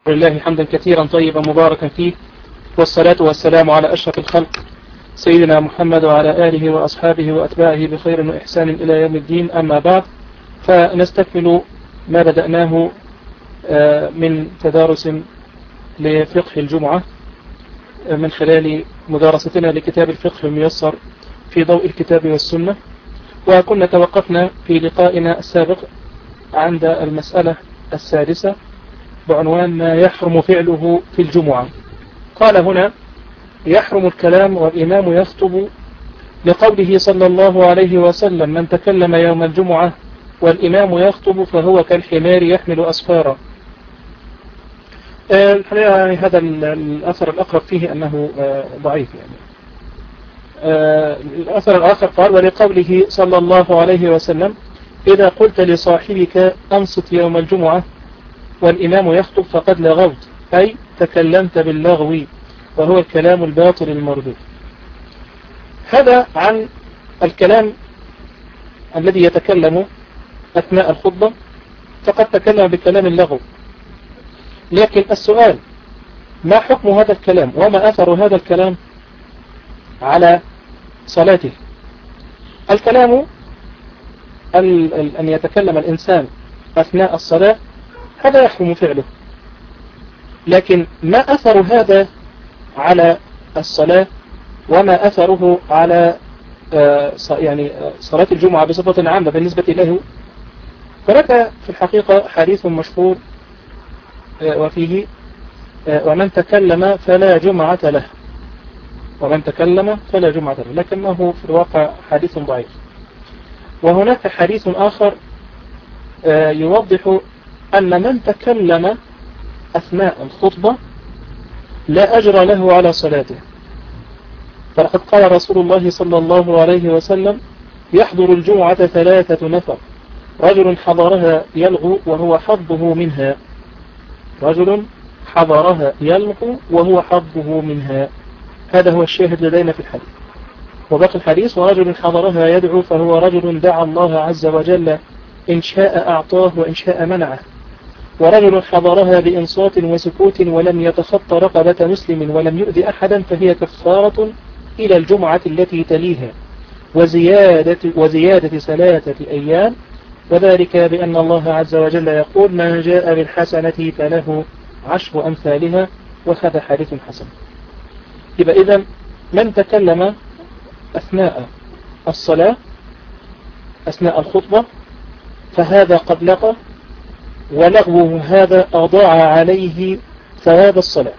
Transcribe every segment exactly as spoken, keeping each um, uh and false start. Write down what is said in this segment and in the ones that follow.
لله حمدا كثيرا طيبا مباركا فيه، والصلاة والسلام على أشرف الخلق سيدنا محمد وعلى آله وأصحابه وأتباعه بخير وإحسان إلى يوم الدين. أما بعد، فنستكمل ما بدأناه من تدارس لفقه الجمعة من خلال مدارستنا لكتاب الفقه الميسر في ضوء الكتاب والسنة. وكنا توقفنا في لقائنا السابق عند المسألة السادسة بعنوان ما يحرم فعله في الجمعة. قال هنا: يحرم الكلام والإمام يخطب، لقوله صلى الله عليه وسلم: من تكلم يوم الجمعة والإمام يخطب فهو كالحمار يحمل أسفارا. الحقيقة يعني هذا الأثر الأقرب فيه أنه ضعيف. يعني الأثر الآخر قال: ولقوله صلى الله عليه وسلم: إذا قلت لصاحبك أنصت يوم الجمعة والإمام يخطب فقد لغوت، أي تكلمت باللغو، وهو الكلام الباطل المردود. هذا عن الكلام الذي يتكلم أثناء الخطبة، فقد تكلم بكلام اللغو. لكن السؤال: ما حكم هذا الكلام وما أثر هذا الكلام على صلاته؟ الكلام أن يتكلم الإنسان أثناء الصلاة هذا يحرم فعله، لكن ما أثر هذا على الصلاة وما أثره على يعني صلاة الجمعة بصفة عامة بالنسبة له؟ فلك في الحقيقة حديث مشهور وفيه: ومن تكلم فلا جمعة له، ومن تكلم فلا جمعة له، لكنه في الواقع حديث ضعيف. وهناك حديث آخر يوضح أن من تكلم أثناء الخطبة لا أجر له على صلاته. فلقد قال رسول الله صلى الله عليه وسلم: يحضر الجمعة ثلاثة نفر، رجل حضرها يلغو وهو حظه منها، رجل حضرها يلغو وهو حظه منها. هذا هو الشاهد لدينا في الحديث. وباقي الحديث: ورجل حضرها يدعو فهو رجل دعا الله عز وجل، إن شاء أعطاه وإن شاء منعه. ورجل حضرها بإنصات وسكوت ولم يتخطى رقبة مسلم ولم يؤذي أحدا فهي كفارة إلى الجمعة التي تليها، وزيادة, وزيادة ثلاثة أيام، وذلك بأن الله عز وجل يقول: من جاء بالحسنة فله عشر أمثالها، وهذا حديث حسن. يبقى إذن من تكلم أثناء الصلاة أثناء الخطبة فهذا قد لقى، ولغوه هذا أضاع عليه ثواب الصلاة.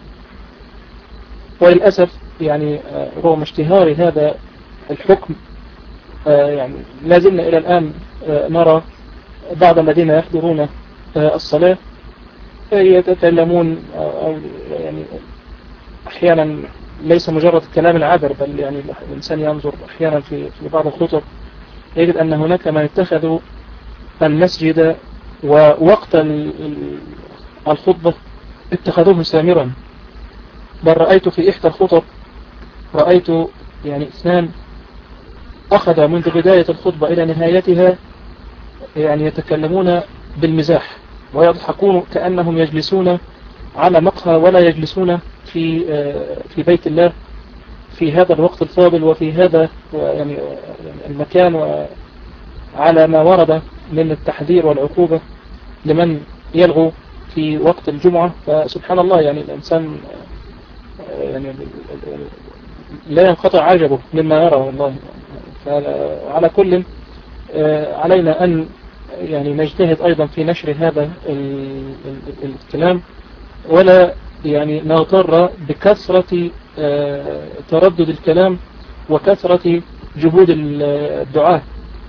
وللأسف يعني رغم اشتهار هذا الحكم يعني لازلنا إلى الآن نرى بعض الذين يحضرون الصلاة يتكلمون، أو يعني أحيانا ليس مجرد الكلام العابر، بل يعني الإنسان ينظر أحيانا في بعض الخطب يجد أن هناك من اتخذوا المسجد ووقت الخطبة اتخذوه سامرا. بل رأيت في إحدى الخطب رأيت يعني اثنان أخذ منذ بداية الخطبة إلى نهايتها يعني يتكلمون بالمزاح ويضحكون كأنهم يجلسون على مقهى ولا يجلسون في في بيت الله في هذا الوقت الفاضل وفي هذا يعني المكان، وعلى ما ورد من التحذير والعقوبة لمن يلغو في وقت الجمعة. فسبحان الله يعني الإنسان يعني لا ينقطع عجبه مما يرى والله. فعلى كل علينا أن يعني نجتهد أيضا في نشر هذا الكلام، ولا يعني نغتر بكثرة تردد الكلام وكثرة جهود الدعاء.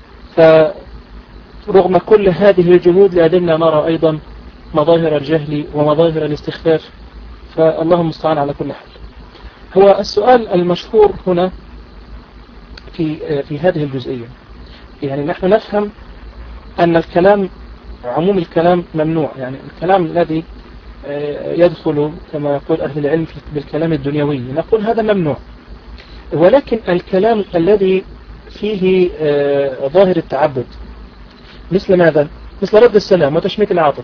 فرغم كل هذه الجهود لازلنا نرى أيضا مظاهر الجهل ومظاهر الاستخفاف، فالله المستعان على كل حال. هو السؤال المشهور هنا في في هذه الجزئية، يعني نحن نفهم أن الكلام عموم الكلام ممنوع، يعني الكلام الذي يدخل كما يقول أهل العلم بالكلام الدنيوي نقول هذا ممنوع. ولكن الكلام الذي فيه ظاهر التعبد مثل ماذا؟ مثل رد السلام وتشميت العاطف،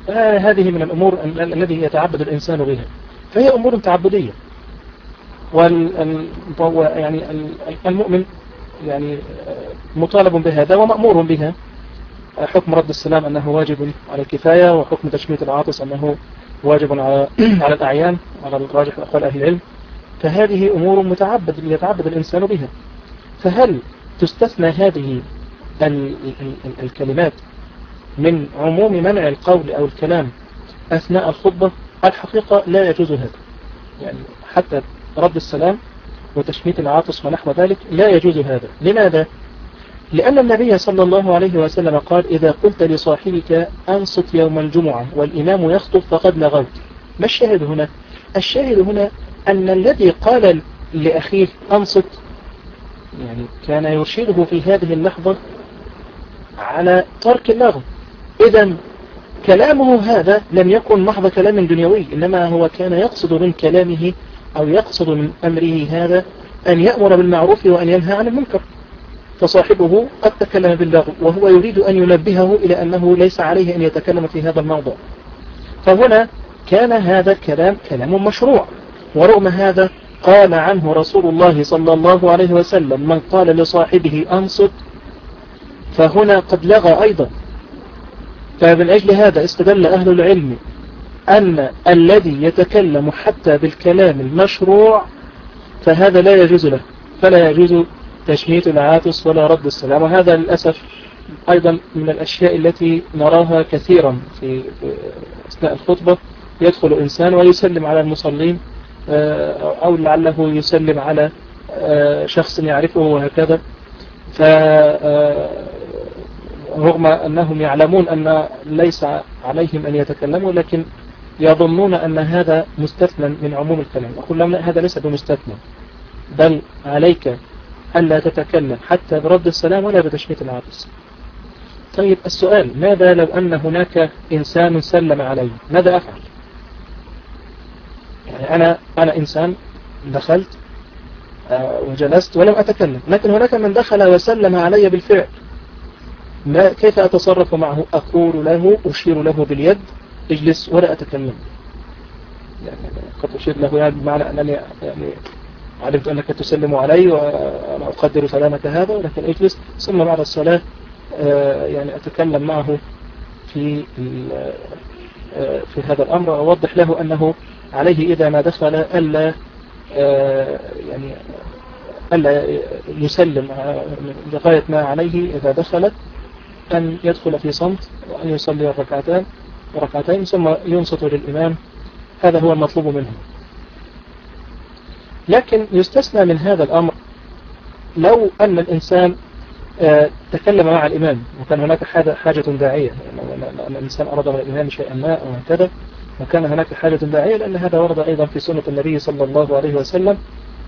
هذه من الأمور الذي يتعبد الإنسان بها، فهي أمور تعبدية. وال يعني المؤمن يعني مطالب بهذا ومأمور بها. حكم رد السلام أنه واجب على الكفاية، وحكم تشميت العاطس أنه واجب على على الأعيان على الراجح أقوال أهل العلم. فهذه أمور متعبد يتعبد الإنسان بها. فهل تستثنى هذه ال ال الكلمات من عموم منع القول أو الكلام أثناء الخطبة؟ الحقيقة لا يجوز هذا، يعني حتى رد السلام وتشميت العاطس ونحو ذلك لا يجوز هذا. لماذا؟ لأن النبي صلى الله عليه وسلم قال: إذا قلت لصاحبك أنصت يوم الجمعة والإمام يخطب فقد لغوت. ما الشاهد هنا؟ الشاهد هنا أن الذي قال لأخيه أنصت يعني كان يرشده في هذه اللحظة على ترك اللغو. إذن كلامه هذا لم يكن محض كلام دنيوي، إنما هو كان يقصد من كلامه أو يقصد من أمره هذا أن يأمر بالمعروف وأن ينهى عن المنكر. فصاحبه قد تكلم باللغو وهو يريد أن ينبهه إلى أنه ليس عليه أن يتكلم في هذا الموضوع. فهنا كان هذا الكلام كلام مشروع، ورغم هذا قال عنه رسول الله صلى الله عليه وسلم: من قال لصاحبه أنصت فهنا قد لغى أيضا. فمن أجل هذا استدل أهل العلم أن الذي يتكلم حتى بالكلام المشروع فهذا لا يجوز له، فلا يجوز تشميت العاطس ولا رد السلام. وهذا للأسف أيضا من الأشياء التي نراها كثيرا في أثناء الخطبة. يدخل إنسان ويسلم على المصلين أو لعله يسلم على شخص يعرفه وهكذا، فرغم أنهم يعلمون أن ليس عليهم أن يتكلموا لكن يظنون أن هذا مستثنى من عموم الكلام. أقول لهم لا، هذا ليس بمستثنى، بل عليك ألا تتكلم حتى برد السلام ولا بتشميت العاطس. طيب السؤال: ماذا لو أن هناك إنسان سلم علي؟ ماذا أفعل؟ يعني أنا أنا إنسان دخلت وجلست ولم أتكلم، لكن هناك من دخل وسلم علي بالفعل، ما كيف أتصرف معه؟ أقول له، أشير له باليد: اجلس ولا أتكلم. يعني قد أشير له يعني بمعنى أنني يعني علمت أنك تسلم علي وأنا أقدر سلامك هذا، ولكن اجلس. ثم بعد الصلاة يعني أتكلم معه في في هذا الأمر، وأوضح له أنه عليه إذا ما دخل ألا يعني ألا يسلم لغاية ما عليه إذا دخل أن يدخل في صمت وأن يصلي الركعتين وركعتين ثم ينصت للإمام. هذا هو المطلوب منه. لكن يستثنى من هذا الأمر لو أن الإنسان تكلم مع الإمام وكان هناك حاجة داعية، أن الإنسان أراد من الإمام شيئا ما أو هكذا وكان هناك حاجة داعية، لأن هذا ورد أيضا في سنة النبي صلى الله عليه وسلم،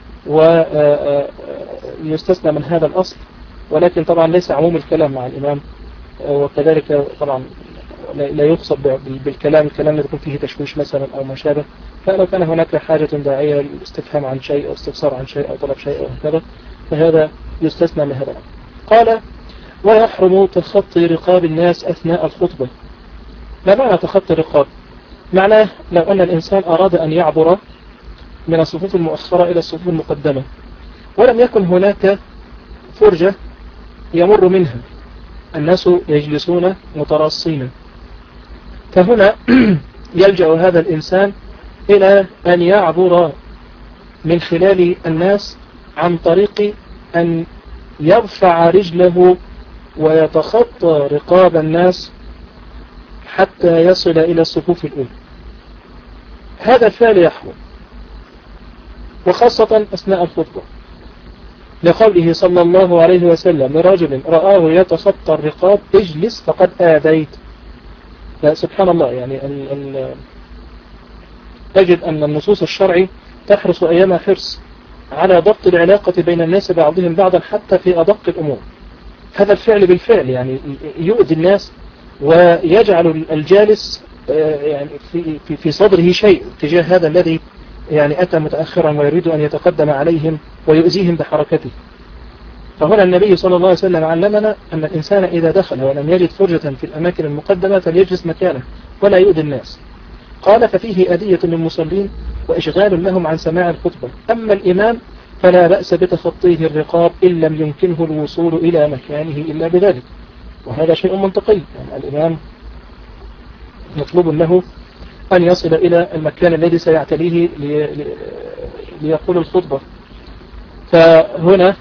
ويستثنى من هذا الأصل. ولكن طبعا ليس عموم الكلام مع الإمام، وكذلك طبعا لا يقصد بالكلام الكلام الذي يكون فيه تشويش مثلا أو ما شابه. فلو كان هناك حاجة داعية للاستفهام عن شيء أو استفسار عن شيء أو طلب شيء أو هكذا فهذا يستثنى من هذا. قال: ويحرم تخطي رقاب الناس أثناء الخطبة. ما معنى تخطي الرقاب؟ معناه لو أن الإنسان أراد أن يعبر من الصفوف المؤخرة إلى الصفوف المقدمة ولم يكن هناك فرجة يمر منها، الناس يجلسون متراصين، فهنا يلجأ هذا الإنسان إلى أن يعبر من خلال الناس عن طريق أن يرفع رجله ويتخطى رقاب الناس حتى يصل إلى الصفوف الأولى. هذا الفعل يحرم، وخاصة أثناء الخطبة، لقوله صلى الله عليه وسلم لرجل رآه يتخطى الرقاب: اجلس فقد آذيت. سبحان الله، يعني ال ال تجد أن النصوص الشرعي تحرص أيام حرص على ضبط العلاقة بين الناس بعضهم بعضا حتى في أدق الأمور. هذا الفعل بالفعل يعني يؤذي الناس ويجعل الجالس يعني في, في, في صدره شيء تجاه هذا الذي يعني أتى متأخرا ويريد أن يتقدم عليهم ويؤذيهم بحركته. فهنا النبي صلى الله عليه وسلم علمنا أن الإنسان إذا دخل ولم يجد فرجة في الأماكن المقدمة فليجلس مكانه ولا يؤذي الناس. قال ففيه أذية للمصلين وإشغال لهم عن سماع الخطبة. أما الإمام فلا بأس بتخطيه الرقاب إن لم يمكنه الوصول إلى مكانه إلا بذلك، وهذا شيء منطقي. يعني الإمام مطلوب له أن يصل إلى المكان الذي سيعتليه ليقول الخطبة. فهنا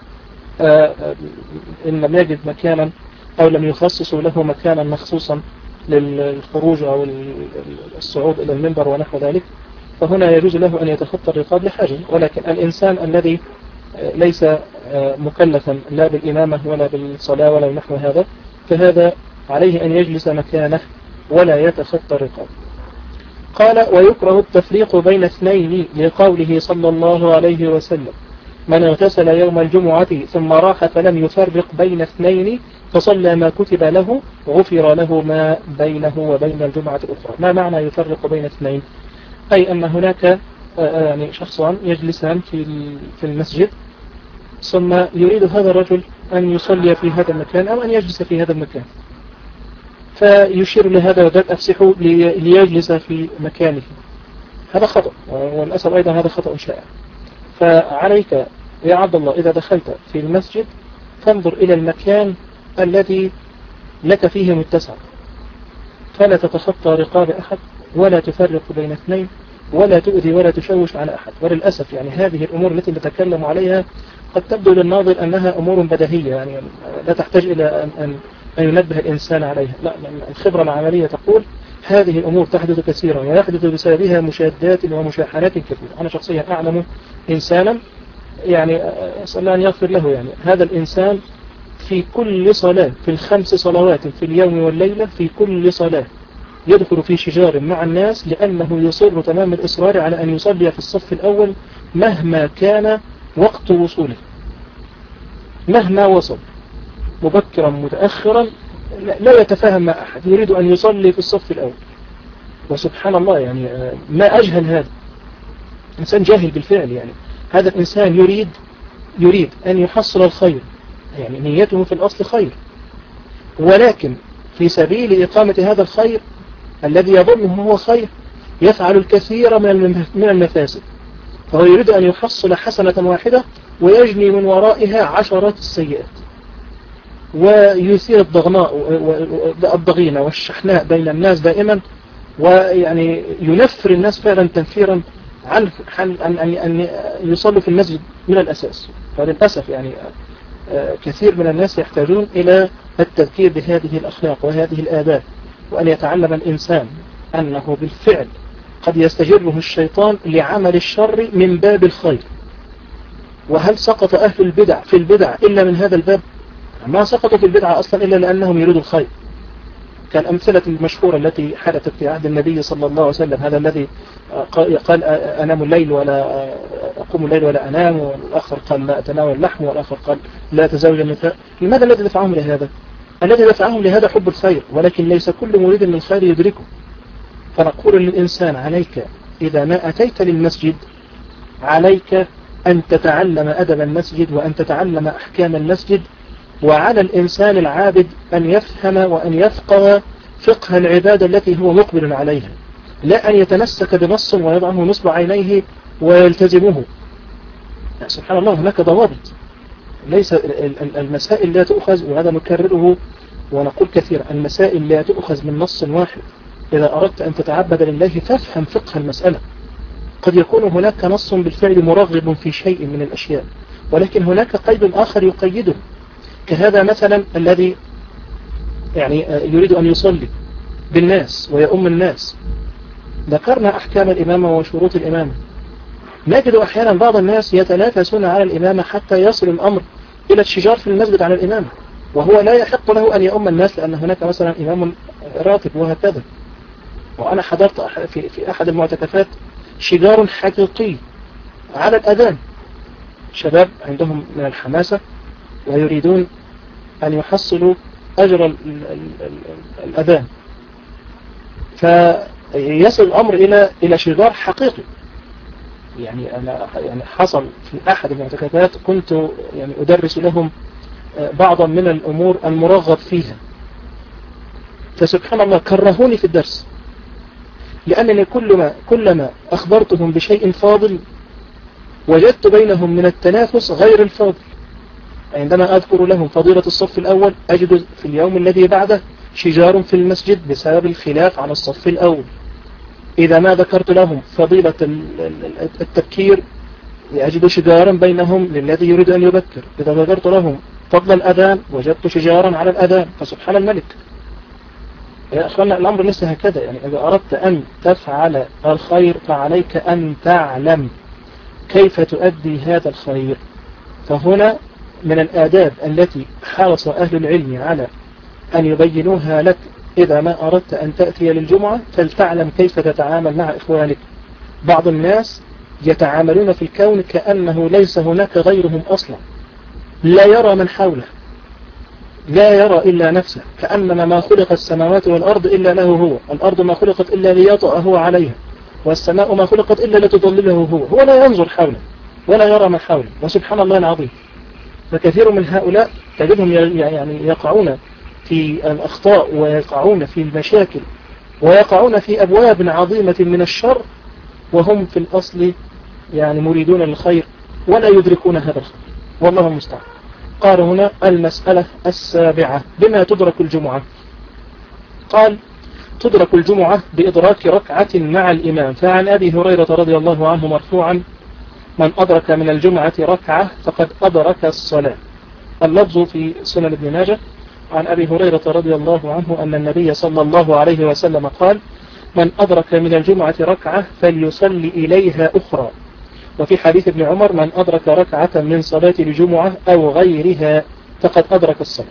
إن لم يجد مكانا أو لم يخصصوا له مكانا مخصوصا للخروج أو الصعود إلى المنبر ونحو ذلك، فهنا يجوز له أن يتخطى الرقاب لحاجة. ولكن الإنسان الذي ليس مكلفا لا بالإمامة ولا بالصلاة ولا نحو هذا، فهذا عليه أن يجلس مكانه ولا يتخطى الرقاب. قال ويكره التفريق بين اثنين لقوله صلى الله عليه وسلم من اغتسل يوم الجمعة ثم راح فلم يفرق بين اثنين فصلى ما كتب له غفر له ما بينه وبين الجمعة الأخرى. ما معنى يفرق بين اثنين؟ أي أن هناك يعني شخصان يجلسان في في المسجد، ثم يريد هذا الرجل أن يصلي في هذا المكان أو أن يجلس في هذا المكان، فيشير لهذا وذاك أفسحوا ليجلس في مكانه. هذا خطأ، والأسف أيضا هذا خطأ شائع. فعليك يا عبد الله إذا دخلت في المسجد فانظر إلى المكان الذي لك فيه متسع، فلا تتخطى رقاب أحد ولا تفرق بين اثنين ولا تؤذي ولا تشوش على أحد. وللأسف يعني هذه الأمور التي نتكلم عليها قد تبدو للناظر أنها أمور بديهية، يعني لا تحتاج إلى أن, أن, أن ينبه الإنسان عليها. لا، الخبرة العملية تقول هذه الأمور تحدث كثيرا ويحدث بسببها مشادات ومشاحنات كثيرة. أنا شخصيا أعلم إنسانا يعني أسأل الله أن يغفر له، يعني هذا الإنسان في كل صلاة في الخمس صلوات في اليوم والليلة في كل صلاة يدخل في شجار مع الناس لأنه يصر تمام الإصرار على أن يصلي في الصف الأول مهما كان وقت وصوله، مهما وصل مبكرا متأخرا لا يتفاهم مع أحد، يريد أن يصلي في الصف الأول. وسبحان الله يعني ما أجهل هذا إنسان جاهل بالفعل. يعني هذا الإنسان يريد يريد أن يحصل الخير، يعني نيته في الأصل خير، ولكن في سبيل إقامة هذا الخير الذي يظنه هو خير يفعل الكثير من المفاسد. فهو يريد أن يحصل حسنة واحدة ويجني من ورائها عشرات السيئات، ويثير الضغناء والضغينة والشحناء بين الناس دائما، ويعني ينفر الناس فعلا تنفيرا عن أن يصلوا في المسجد من الأساس. فللأسف يعني كثير من الناس يحتاجون إلى التذكير بهذه الأخلاق وهذه الآداب، وأن يتعلم الإنسان أنه بالفعل قد يستجره الشيطان لعمل الشر من باب الخير. وهل سقط أهل البدع في البدع إلا من هذا الباب؟ ما سقطوا في البدع أصلا إلا لأنهم يريدوا الخير، كالأمثلة المشهورة التي حدثت في عهد النبي صلى الله عليه وسلم، هذا الذي قال أنام الليل ولا أقوم الليل ولا أنام، والآخر قال لا أتناول اللحم، والآخر قال لا أتزوج النساء. لماذا الذي دفعهم لهذا؟ الذي دفعهم لهذا حب الخير، ولكن ليس كل مريد من الخير يدركه. فنقول للإنسان عليك إذا ما أتيت للمسجد عليك أن تتعلم أدب المسجد وأن تتعلم أحكام المسجد، وعلى الإنسان العابد أن يفهم وأن يفقه فقه العبادة التي هو مقبل عليها، لا أن يتمسك بنص ويضعه نصب عينيه ويلتزمه. سبحان الله، هناك ضوابط. ليس المسائل لا تؤخذ، وهذا نكرره ونقول كثيرا، المسائل لا تؤخذ من نص واحد. إذا أردت أن تتعبد لله فافهم فقه المسألة. قد يكون هناك نص بالفعل مرغب في شيء من الأشياء، ولكن هناك قيد آخر يقيده، كهذا مثلا الذي يعني يريد أن يصلي بالناس ويؤم الناس. ذكرنا أحكام الإمامة وشروط الإمامة. نجد أحيانا بعض الناس يتنافسون على الإمامة حتى يصل الأمر إلى الشجار في المسجد على الإمامة، وهو لا يحق له أن يؤم الناس لأن هناك مثلا إمام راتب وهكذا. وأنا حضرت في, في أحد المعتكفات شجار حقيقي على الأذان، شباب عندهم من الحماسة ويريدون أن يحصلوا أجر ال ال ال الأذان، فيصل الأمر إلى إلى شجار حقيقي. يعني أنا يعني حصل في أحد المعتكفات كنت يعني أدرس لهم بعضا من الأمور المرغب فيها، فسبحان الله كرهوني في الدرس لأنني كلما, كلما أخبرتهم بشيء فاضل وجدت بينهم من التنافس غير الفاضل. عندما أذكر لهم فضيلة الصف الأول أجد في اليوم الذي بعده شجار في المسجد بسبب الخلاف عن الصف الأول. إذا ما ذكرت لهم فضيلة التبكير أجد شجارا بينهم للذي يريد أن يبكر. إذا ذكرت لهم فضل الأذان وجدت شجارا على الأذان. فسبحان الملك يا أخوانا الأمر ليس هكذا. يعني إذا أردت أن تفعل الخير فعليك أن تعلم كيف تؤدي هذا الخير. فهنا من الآداب التي حرص أهل العلم على أن يبينوها لك إذا ما أردت أن تأتي للجمعة فلتعلم كيف تتعامل مع إخوانك. بعض الناس يتعاملون في الكون كأنه ليس هناك غيرهم أصلا، لا يرى من حوله، لا يرى إلا نفسه، كأنما ما خلق السماوات والأرض إلا له هو، الأرض ما خلقت إلا ليطأ هو عليها، والسماء ما خلقت إلا لتضلله هو. هو لا ينظر حوله ولا يرى من حوله. وسبحان الله العظيم فكثير من هؤلاء تجدهم يعني يقعون في الأخطاء ويقعون في المشاكل ويقعون في أبواب عظيمة من الشر وهم في الأصل يعني مريدون للخير ولا يدركون هذا الخير، والله المستعان. قال هنا المسألة السابعة بما تدرك الجمعة. قال تدرك الجمعة بإدراك ركعة مع الإمام. فعن أبي هريرة رضي الله عنه مرفوعا من أدرك من الجمعة ركعة فقد أدرك الصلاة. اللفظ في سنن ابن ماجه عن أبي هريرة رضي الله عنه أن النبي صلى الله عليه وسلم قال من أدرك من الجمعة ركعة فليصلي إليها أخرى. وفي حديث ابن عمر من أدرك ركعة من صلاة الجمعة أو غيرها فقد أدرك الصلاة.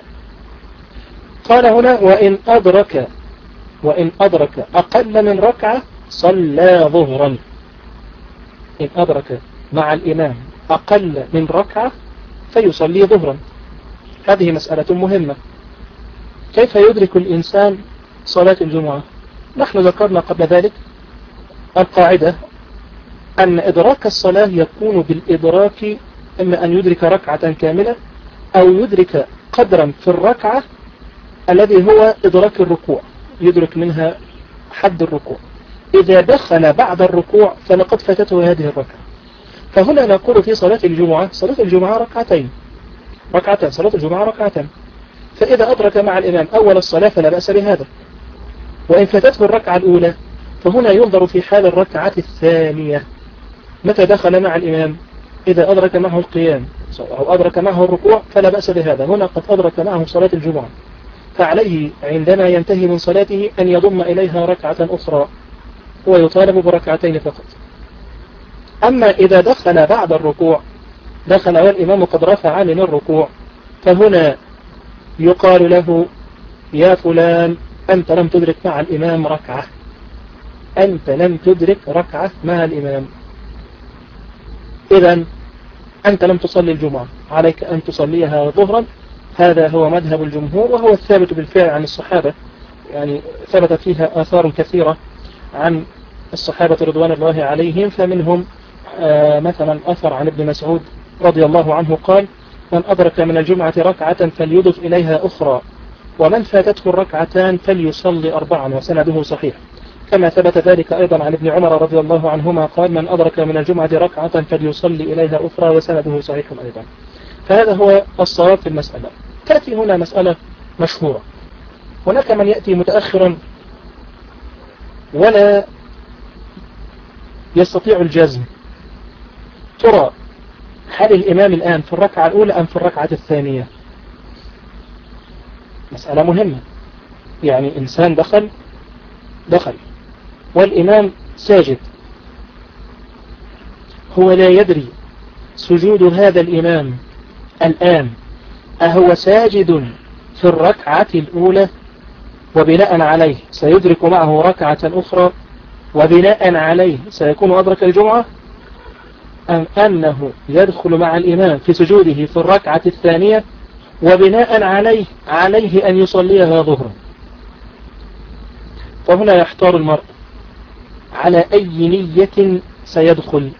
قال هنا وإن أدرك وإن أدرك أقل من ركعة صلى ظهرا. إن أدرك مع الإمام أقل من ركعة فيصلي ظهرا. هذه مسألة مهمة. كيف يدرك الإنسان صلاة الجمعة؟ نحن ذكرنا قبل ذلك القاعدة أن إدراك الصلاة يكون بالإدراك إما أن يدرك ركعة كاملة أو يدرك قدرا في الركعة الذي هو إدراك الركوع، يدرك منها حد الركوع. إذا دخل بعد الركوع فلقد فاتته هذه الركعة. فهنا نقول في صلاة الجمعة صلاة الجمعة ركعتين ركعتين صلاة الجمعة ركعتين. فإذا أدرك مع الإمام أول الصلاة فلا بأس بهذا. وإن فاتته الركعة الأولى فهنا ينظر في حال الركعة الثانية متى دخل مع الإمام. إذا أدرك معه القيام أو أدرك معه الركوع فلا بأس بهذا. هنا قد أدرك معه صلاة الجمعة فعليه عندما ينتهي من صلاته أن يضم إليها ركعة أخرى ويطالب بركعتين فقط. أما إذا دخل بعد الركوع دخل والإمام قد رفع عن الركوع فهنا يقال له يا فلان أنت لم تدرك مع الإمام ركعة، أنت لم تدرك ركعة مع الإمام، إذن أنت لم تصلي الجمعة، عليك أن تصليها ظهرا. هذا هو مذهب الجمهور وهو الثابت بالفعل عن الصحابة. يعني ثبت فيها آثار كثيرة عن الصحابة رضوان الله عليهم. فمنهم آه مثلا أثر عن ابن مسعود رضي الله عنه قال من أدرك من الجمعة ركعة فليضف إليها أخرى ومن فاتته الركعتان فليصلي أربعا، وسنده صحيح. كما ثبت ذلك أيضا عن ابن عمر رضي الله عنهما قال من أدرك من الجمعة ركعة فليصلي إليها أخرى، وسنده صحيح أيضا. فهذا هو الصواب في المسألة. تأتي هنا مسألة مشهورة. هناك من يأتي متأخرا ولا يستطيع الجزم. ترى هل الإمام الآن في الركعة الأولى أم في الركعة الثانية؟ مسألة مهمة. يعني إنسان دخل دخل والإمام ساجد، هو لا يدري سجود هذا الإمام الآن أهو ساجد في الركعة الأولى وبناء عليه سيدرك معه ركعة أخرى وبناء عليه سيكون أدرك الجمعة، أم أنه يدخل مع الإمام في سجوده في الركعة الثانية وبناء عليه عليه أن يصليها ظهرا. فهنا يحتار المرء على أي نية سيدخل.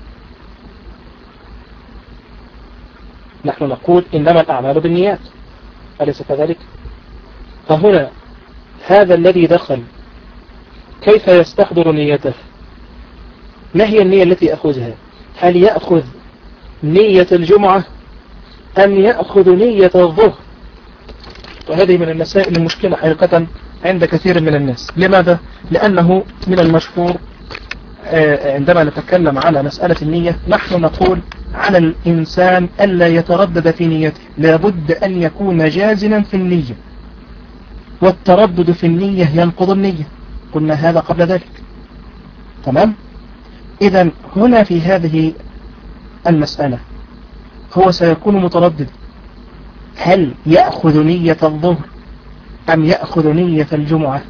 نحن نقول إنما الأعمال بالنيات، أليس كذلك؟ فهنا هذا الذي دخل كيف يستحضر نيته؟ ما هي النية التي يأخذها؟ هل يأخذ نية الجمعة أم يأخذ نية الظهر؟ وهذه من المسائل المشكلة حقيقة عند كثير من الناس. لماذا؟ لأنه من المشهور عندما نتكلم على مسألة النية نحن نقول على الإنسان ألا يتردد في نيته، لابد أن يكون جازما في النية، والتردد في النية ينقض النية، قلنا هذا قبل ذلك. تمام؟ إذن هنا في هذه المسألة هو سيكون متردد، هل يأخذ نية الظهر أم يأخذ نية الجمعة؟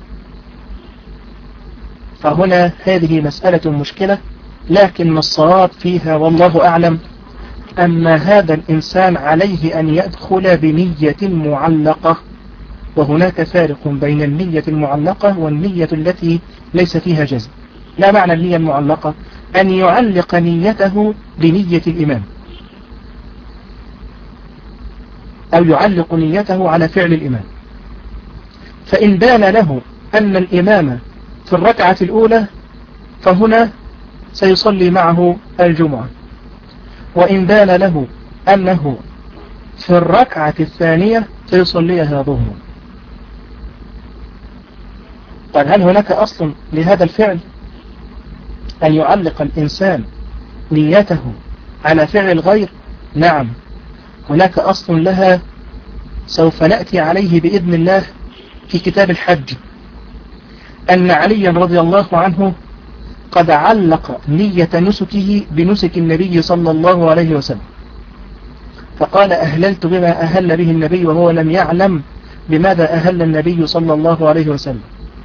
فهنا هذه مسألة مشكلة، لكن الصواب فيها والله أعلم أن هذا الإنسان عليه أن يدخل بنية معلقة، وهناك فارق بين النية المعلقة والنية التي ليس فيها جزم. لا معنى النية المعلقة؟ أن يعلق نيته بنية الإمام، أو يعلق نيته على فعل الإمام، فإن بان له أن الإمام في الركعة الأولى فهنا سيصلي معه الجمعة، وإن بان له أنه في الركعة الثانية سيصليها ظهرا. طيب هل هناك أصل لهذا الفعل أن يعلق الإنسان نيته على فعل الغير؟ نعم، هناك أصل لها سوف نأتي عليه بإذن الله في كتاب الحج، أن عليا رضي الله عنه قد علق نية نسكه بنسك النبي صلى الله عليه وسلم، فقال أهللت بما أهل به النبي، وهو لم يعلم بماذا أهل النبي صلى الله عليه وسلم.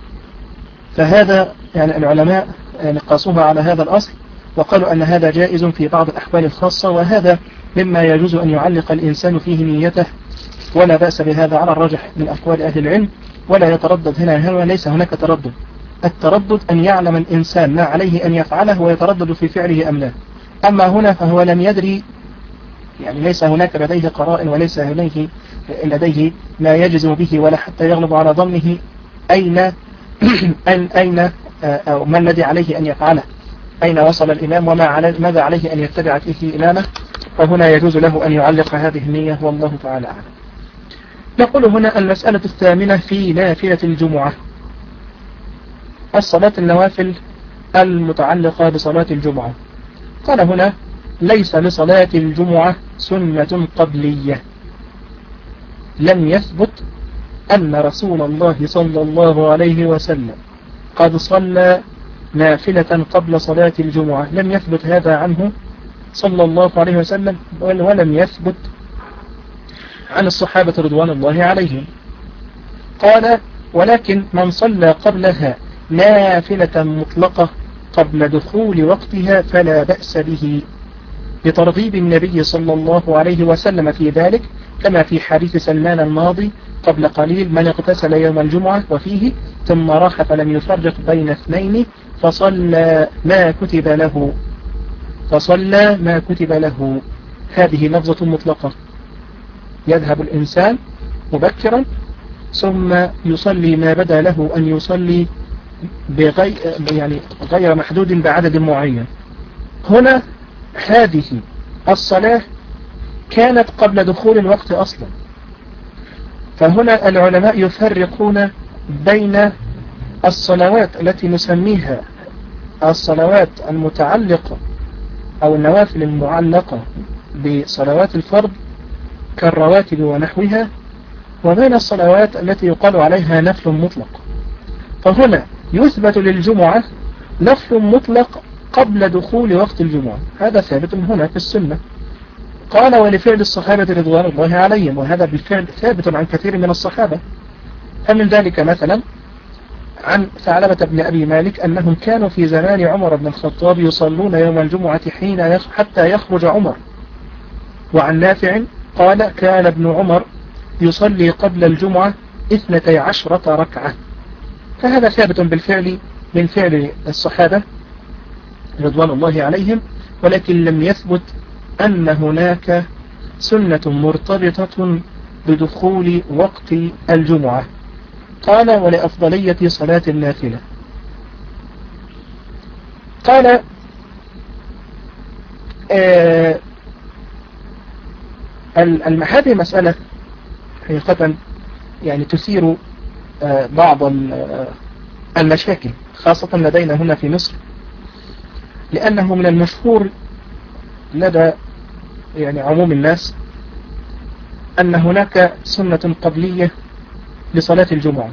فهذا يعني العلماء يعني قاسوها على هذا الأصل، وقالوا أن هذا جائز في بعض الأحوال الخاصة، وهذا مما يجوز أن يعلق الإنسان فيه نيته، ولا بأس بهذا على الرجح من أقوال أهل العلم، ولا يتردد هنا. هنا ليس هناك تردد، التردد أن يعلم الإنسان ما عليه أن يفعله ويتردد في فعله أم لا. أما هنا فهو لم يدري، يعني ليس هناك لديه قرائن، وليس لديه لديه ما يجزم به ولا حتى يغلب على ظنه أين أين أين أو ما الذي عليه أن يفعله، أين وصل الإمام وما على ماذا عليه أن يتبع فيه إمامه، فهنا يجوز له أن يعلق هذه النية، والله تعالى أعلم. نقول هنا المسألة الثامنة في نافلة الجمعة، الصلاة النوافل المتعلقة بصلاة الجمعة. قال هنا ليس لصلاة الجمعة سنة قبلية، لم يثبت أن رسول الله صلى الله عليه وسلم قد صلى نافلة قبل صلاة الجمعة، لم يثبت هذا عنه صلى الله عليه وسلم، ولم يثبت عن الصحابة رضوان الله عليهم. قال ولكن من صلى قبلها نافلة مطلقة قبل دخول وقتها فلا بأس به، بترغيب النبي صلى الله عليه وسلم في ذلك، كما في حديث سلمان الماضي قبل قليل: من اغتسل يوم الجمعة وفيه ثم راح فلم يفرق بين اثنين فصلى ما كتب له فصلى ما كتب له. هذه لفظة مطلقة، يذهب الإنسان مبكرا ثم يصلي ما بدا له أن يصلي بغير يعني غير محدود بعدد معين. هنا هذه الصلاة كانت قبل دخول الوقت أصلا، فهنا العلماء يفرقون بين الصلوات التي نسميها الصلوات المتعلقة أو النوافل المعلقة بصلوات الفرض كالرواتب ونحوها، وبين الصلوات التي يقال عليها نفل مطلق. فهنا يثبت للجمعة نفل مطلق قبل دخول وقت الجمعة، هذا ثابت هنا في السنة. قال ولفعل الصحابة رضوان الله عليهم، وهذا بالفعل ثابت عن كثير من الصحابة. فمن ذلك مثلا عن ثعلبة بن أبي مالك أنهم كانوا في زمان عمر بن الخطاب يصلون يوم الجمعة حين حتى يخرج عمر. وعن نافع قال كان ابن عمر يصلي قبل الجمعة اثنتي عشرة ركعة. فهذا ثابت بالفعل من فعل الصحابة رضوان الله عليهم، ولكن لم يثبت أن هناك سنة مرتبطة بدخول وقت الجمعة. قال ولأفضلية صلاة النافلة، قال آه هذه المسألة حقيقة يعني تثير آه بعض المشاكل خاصة لدينا هنا في مصر، لأنه من المشهور لدى يعني عموم الناس أن هناك سنة قبلية لصلاة الجمعة.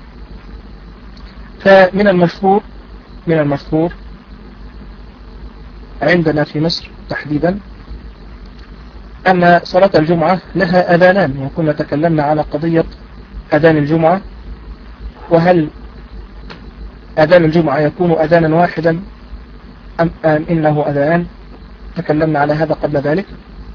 فمن المشهور من المشهور عندنا في مصر تحديدا أن صلاة الجمعة لها أذانان، وكنا تكلمنا على قضية أذان الجمعة، وهل أذان الجمعة يكون أذانا واحدا أم إنه أذان، تكلمنا على هذا قبل ذلك.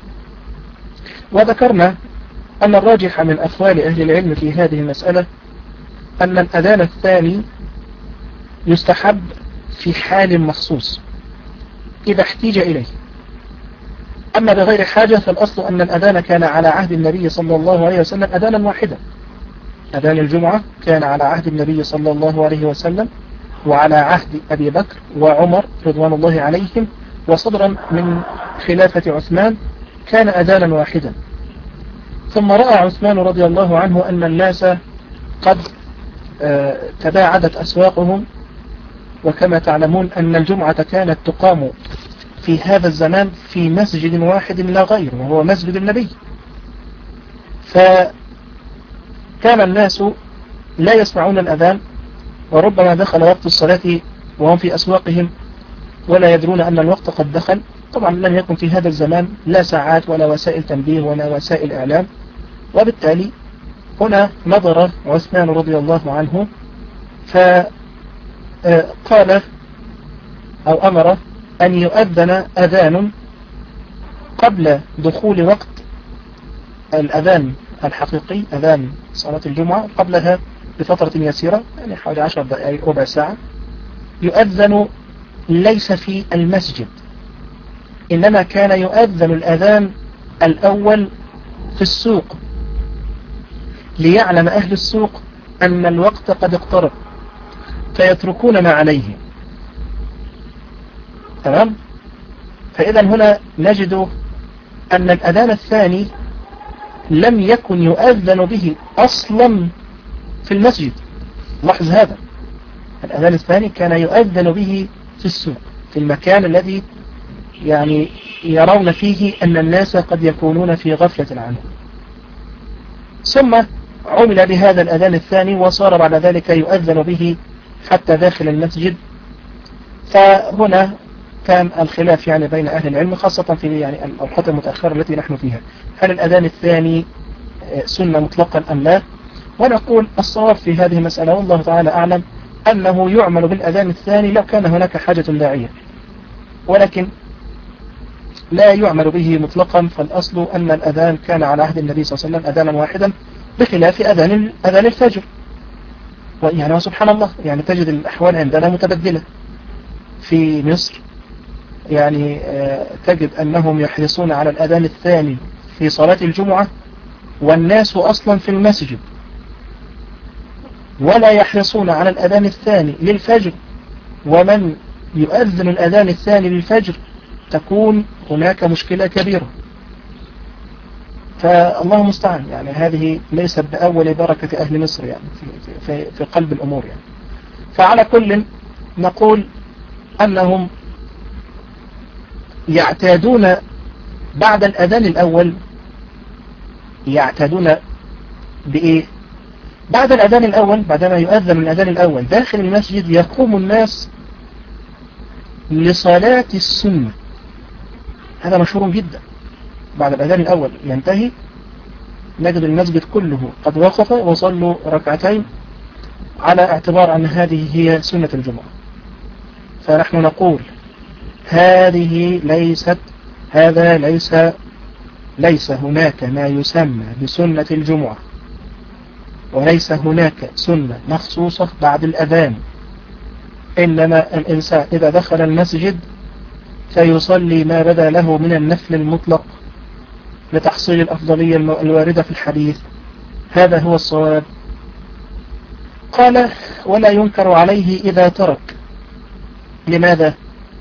وذكرنا أن الراجح من أقوال أهل العلم في هذه المسألة أن الأذان الثاني يستحب في حال مخصوص إذا احتيج إليه، أما بغير حاجة فالأصل أن الأذان كان على عهد النبي صلى الله عليه وسلم أذانا واحدا. أذان الجمعة كان على عهد النبي صلى الله عليه وسلم وعلى عهد أبي بكر وعمر رضوان الله عليهم، وصدرا من خلافة عثمان كان أذانا واحدا. ثم رأى عثمان رضي الله عنه أن الناس قد تباعدت أسواقهم، وكما تعلمون أن الجمعة كانت تقام في هذا الزمان في مسجد واحد لا غير، وهو مسجد النبي. فكان الناس لا يسمعون الأذان، وربما دخل وقت الصلاة وهم في أسواقهم ولا يدرون أن الوقت قد دخل. طبعا لم يكن في هذا الزمان لا ساعات ولا وسائل تنبيه ولا وسائل إعلام، وبالتالي هنا نظر عثمان رضي الله عنه فقال أو أمر أن يؤذن أذان قبل دخول وقت الأذان الحقيقي، أذان صلاة الجمعة، قبلها بفترة يسيرة يعني حوالي عشر دقائق ربع ساعة، يؤذن ليس في المسجد، إنما كان يؤذن الأذان الأول في السوق، ليعلم أهل السوق أن الوقت قد اقترب فيتركون ما عليه. تمام؟ فإذا هنا نجد أن الأذان الثاني لم يكن يؤذن به أصلا في المسجد. لاحظ هذا، الأذان الثاني كان يؤذن به في السوق، في المكان الذي يعني يرون فيه أن الناس قد يكونون في غفلة عنه. ثم عمل بهذا الأذان الثاني وصار بعد ذلك يؤذن به حتى داخل المسجد. فهنا كان الخلاف يعني بين أهل العلم خاصة في يعني الأوقات المتأخرة التي نحن فيها، هل الأذان الثاني سنة مطلقا أم لا؟ ونقول الصواب في هذه المسألة والله تعالى أعلم أنه يعمل بالأذان الثاني لو كان هناك حاجة داعية، ولكن لا يعمل به مطلقا. فالأصل أن الأذان كان على عهد النبي صلى الله عليه وسلم أذانا واحدا، بخلاف أذان أذان الفجر. ويعني وسبحان الله يعني تجد الأحوال عندنا متبدلة. في مصر يعني تجد أنهم يحرصون على الأذان الثاني في صلاة الجمعة والناس أصلا في المسجد، ولا يحرصون على الأذان الثاني للفجر، ومن يؤذن الأذان الثاني للفجر تكون هناك مشكلة كبيرة. فالله المستعان يعني هذه ليست بأول بركة أهل مصر يعني في, في, في قلب الأمور يعني. فعلى كل نقول أنهم يعتادون بعد الأذان الأول، يعتادون بإيه؟ بعد الأذان الأول، بعدما يؤذن الأذان الأول داخل المسجد يقوم الناس لصلاة السنة. هذا مشهور جدا. بعد الأذان الأول ينتهي نجد المسجد كله قد وقف وصلوا ركعتين على اعتبار أن هذه هي سنة الجمعة. فنحن نقول هذه ليست هذا ليس ليس هناك ما يسمى بسنة الجمعة، وليس هناك سنة مخصوصة بعد الأذان، إنما الإنسان إذا دخل المسجد فيصلي ما بدا له من النفل المطلق لتحصيل الأفضلية الواردة في الحديث. هذا هو الصواب. قال ولا ينكر عليه إذا ترك. لماذا؟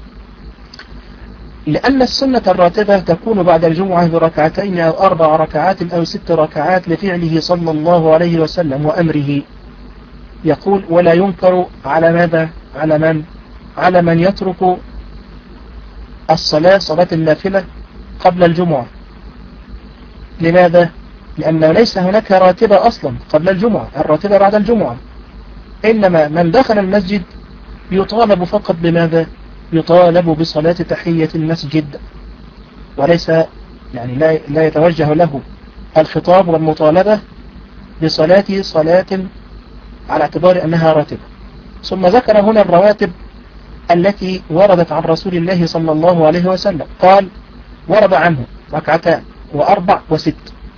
لأن السنة الراتبة تكون بعد الجمعة بركعتين أو أربع ركعات أو ست ركعات لفعله صلى الله عليه وسلم وأمره. يقول ولا ينكر على ماذا؟ على من؟ على من يترك الصلاة صلاة النافلة قبل الجمعة. لماذا؟ لأنه ليس هناك راتبة أصلا قبل الجمعة، الراتبة بعد الجمعة. إنما من دخل المسجد يطالب فقط بماذا؟ يطالب بصلاة تحية المسجد، وليس يعني لا, لا يتوجه له الخطاب والمطالبة بصلاة صلاة على اعتبار أنها راتبة. ثم ذكر هنا الرواتب التي وردت عن رسول الله صلى الله عليه وسلم، قال ورد عنه ركعتان وأربع وست.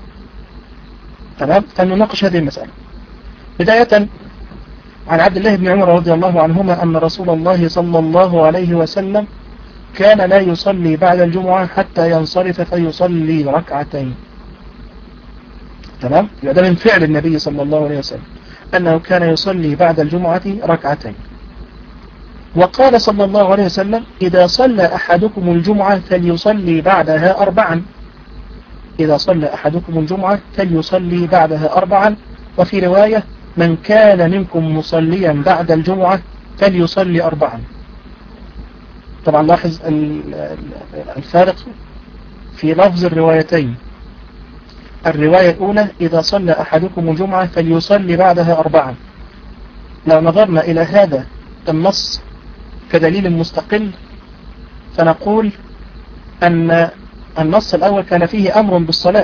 تمام؟ فنناقش هذه المسألة. بداية عن عبد الله بن عمر رضي الله عنهما أن رسول الله صلى الله عليه وسلم كان لا يصلي بعد الجمعة حتى ينصرف فيصلي ركعتين. تمام؟ هذا من فعل النبي صلى الله عليه وسلم أنه كان يصلي بعد الجمعة ركعتين. وقال صلى الله عليه وسلم إذا صلى أحدكم الجمعة فليصلي بعدها أربعا. إذا صلى أحدكم الجمعة فليصلي بعدها أربعا. وفي رواية من كان منكم مصليا بعد الجمعة فليصلي أربعا. طبعا لاحظ الفارق في لفظ الروايتين. الرواية الأولى إذا صلى أحدكم الجمعة فليصلي بعدها أربعا. لو نظرنا إلى هذا النص كدليل مستقل فنقول أن النص الأول كان فيه أمر بالصلاة،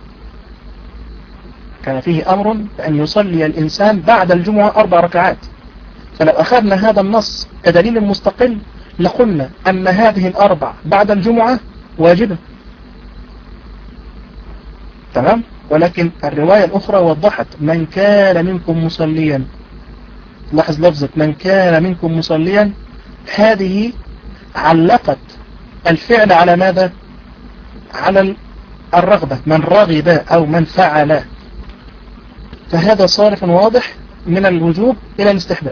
كان فيه أمر بأن يصلي الإنسان بعد الجمعة أربع ركعات. فلو أخذنا هذا النص كدليل مستقل لقلنا أن هذه الأربع بعد الجمعة واجبة. تمام؟ ولكن الرواية الأخرى وضحت من كان منكم مصليا. لاحظ لفظة من كان منكم مصليا، هذه علقت الفعل على ماذا؟ على الرغبة، من رغب أو من فعل. فهذا صارف واضح من الوجوب إلى الاستحباب،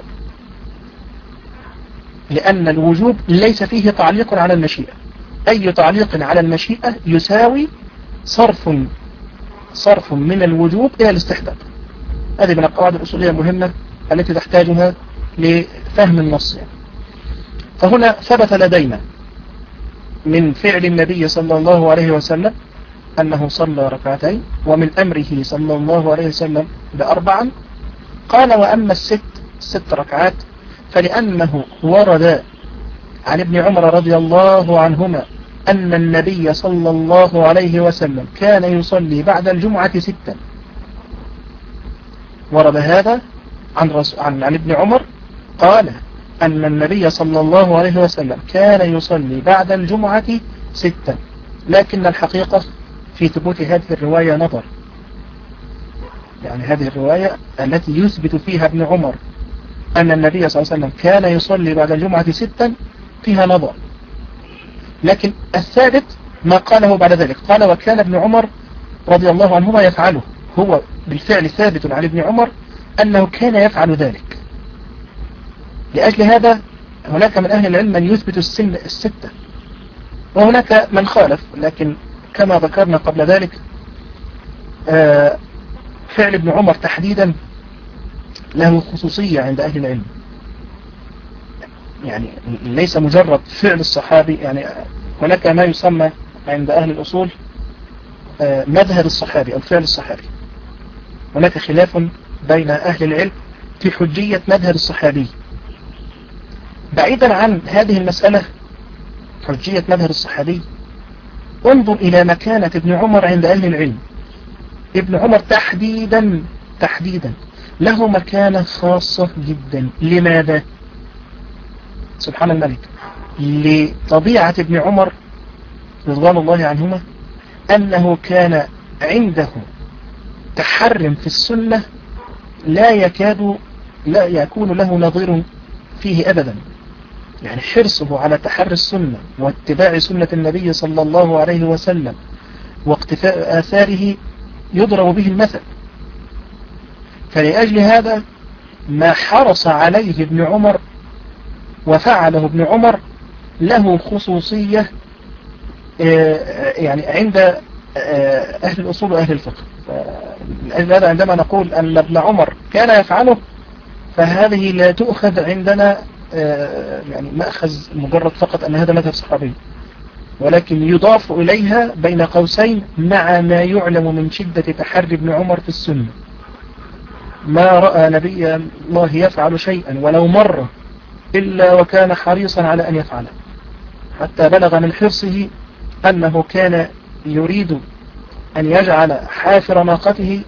لأن الوجوب ليس فيه تعليق على المشيئة. أي تعليق على المشيئة يساوي صرف صرف من الوجوب إلى الاستحباب. هذه من القواعد الأصولية المهمة التي تحتاجها لفهم النص يعني. فهنا ثبت لدينا من فعل النبي صلى الله عليه وسلم أنه صلى ركعتين، ومن أمره صلى الله عليه وسلم بأربعا. قال وأما الست ست ركعات فلأنه ورد عن ابن عمر رضي الله عنهما أن النبي صلى الله عليه وسلم كان يصلي بعد الجمعة ستا. ورد هذا عن, رسول عن, عن ابن عمر قال أن النبي صلى الله عليه وسلم كان يصلي بعد الجمعة ستا. لكن الحقيقة في ثبوت هذه الرواية نظر، يعني هذه الرواية التي يثبت فيها ابن عمر أن النبي صلى الله عليه وسلم كان يصلي بعد الجمعة ستا فيها نظر. لكن الثابت ما قاله بعد ذلك، قال وكان ابن عمر رضي الله عنهما يفعله. هو بالفعل ثابت عن ابن عمر أنه كان يفعل ذلك. لأجل هذا هناك من أهل العلم من يثبت السن الستة، وهناك من خالف. لكن كما ذكرنا قبل ذلك فعل ابن عمر تحديدا له خصوصية عند أهل العلم، يعني ليس مجرد فعل الصحابي. يعني هناك ما يسمى عند أهل الأصول مذهب الصحابي أو فعل الصحابي. هناك خلاف بين أهل العلم في حجية مذهب الصحابي. بعيدا عن هذه المسألة حجية مذهب الصحابي، انظر إلى مكانة ابن عمر عند أهل العلم. ابن عمر تحديدا تحديدا له مكانة خاصة جدا. لماذا؟ سبحان الملك، لطبيعة ابن عمر رضوان الله عنهما أنه كان عنده تحرم في السنة لا يكاد لا يكون له نظير فيه أبدا. يعني حرصه على تحري السنة واتباع سنة النبي صلى الله عليه وسلم واقتفاء آثاره يضرب به المثل. فلأجل هذا ما حرص عليه ابن عمر وفعله ابن عمر له خصوصية يعني عند أهل الأصول وأهل الفقه. هذا عندما نقول أن ابن عمر كان يفعله فهذه لا تؤخذ عندنا يعني مأخذ مجرد فقط أن هذا مذهب صحابي، ولكن يضاف إليها بين قوسين مع ما يعلم من شدة تحري ابن عمر في السنة. ما رأى نبي الله يفعل شيئا ولو مرة إلا وكان حريصا على أن يفعله، حتى بلغ من حرصه أنه كان يريد أن يجعل حافر ناقته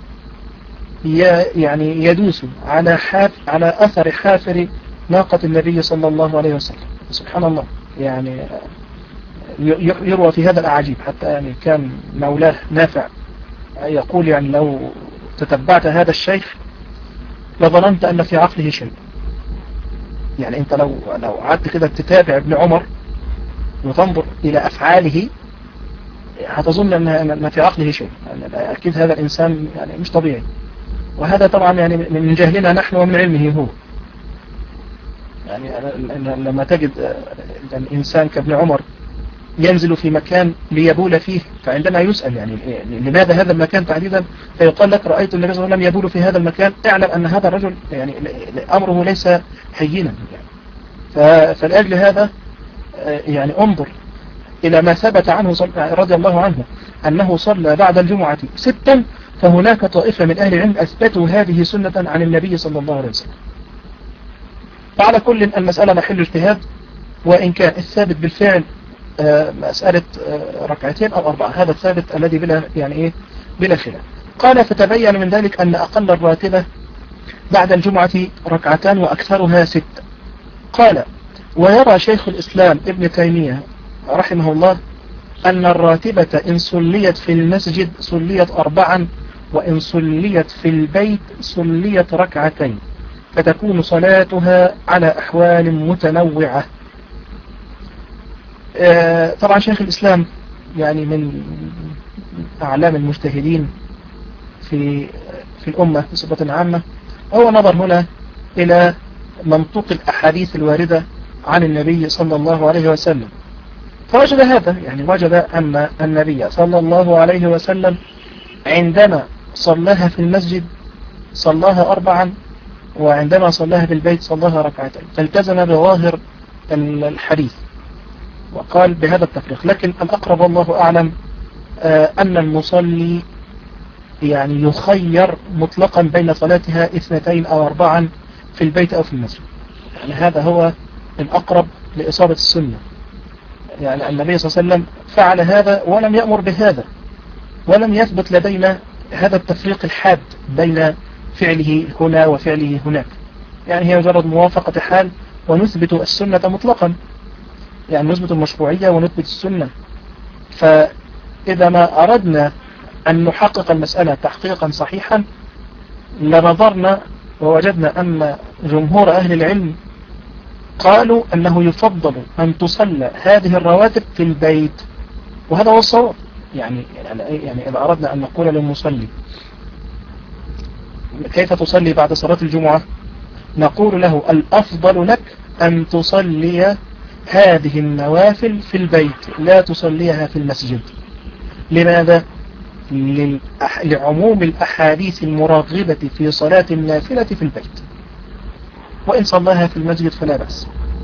يعني يدوس على حاف على أثر حافر ناقة النبي صلى الله عليه وسلم. سبحان الله، يعني يروى في هذا الأعاجيب. حتى يعني كان مولاه نافع يقول يعني لو تتبعت هذا الشيخ لظننت أن في عقله شيء. يعني أنت لو لو قعدت كده تتابع ابن عمر وتنظر إلى أفعاله هتظن أن في عقله شيء. يعني أكيد هذا الإنسان يعني مش طبيعي، وهذا طبعا يعني من جهلنا نحن ومن علمه هو. يعني لما تجد الإنسان كابن عمر ينزل في مكان ليبول فيه، فعندما يسأل يعني لماذا هذا المكان تحديدا فيقال لك رأيت النبي صلى الله عليه وسلم يبول في هذا المكان، اعلم أن هذا الرجل يعني أمره ليس هينا. يعني فلأجل هذا يعني انظر إلى ما ثبت عنه رضي الله عنه أنه صلى بعد الجمعة ستا، فهناك طائفة من أهل العلم أثبتوا هذه سنة عن النبي صلى الله عليه وسلم. فعلى كل المسألة محل اجتهاد، وإن كان الثابت بالفعل مسألة ركعتين أو أربعة، هذا الثابت الذي بلا يعني إيه بلا خلاف. قال فتبين من ذلك أن أقل الراتبة بعد الجمعة ركعتان وأكثرها ست. قال ويرى شيخ الإسلام ابن تيمية رحمه الله أن الراتبة إن صليت في المسجد صليت أربعا، وإن صليت في البيت صليت ركعتين، فتكون صلاتها على أحوال متنوعة. طبعا شيخ الإسلام يعني من أعلام المجتهدين في في الأمة بصفة عامة، هو نظر هنا إلى منطوق الأحاديث الواردة عن النبي صلى الله عليه وسلم، فوجد هذا، يعني وجد أن النبي صلى الله عليه وسلم عندما صلاها في المسجد صلاها أربعا، وعندما صلاها في البيت صلاها ركعتين، فالتزم بظاهر الحديث وقال بهذا التفريق. لكن الأقرب والله أعلم أن المصلي يعني يخير مطلقا بين صلاتها اثنتين أو أربعا في البيت أو في المسجد، يعني هذا هو الأقرب لإصابة السنة. يعني النبي صلى الله عليه وسلم فعل هذا ولم يأمر بهذا، ولم يثبت لدينا هذا التفريق الحاد بين فعله هنا وفعله هناك، يعني هي مجرد موافقة حال ونثبت السنة مطلقا، يعني نثبت المشروعية ونثبت السنة. فإذا ما أردنا أن نحقق المسألة تحقيقا صحيحا لنظرنا ووجدنا أن جمهور أهل العلم قالوا أنه يفضل أن تصلى هذه الرواتب في البيت، وهذا هو الصواب. يعني يعني إذا أردنا أن نقول للمصلي كيف تصلي بعد صلاة الجمعة، نقول له الأفضل لك أن تصلي هذه النوافل في البيت لا تصليها في المسجد. لماذا؟ لعموم الأحاديث المرغبة في صلاة النافلة في البيت، وإن صلاها في المسجد فلا بأس.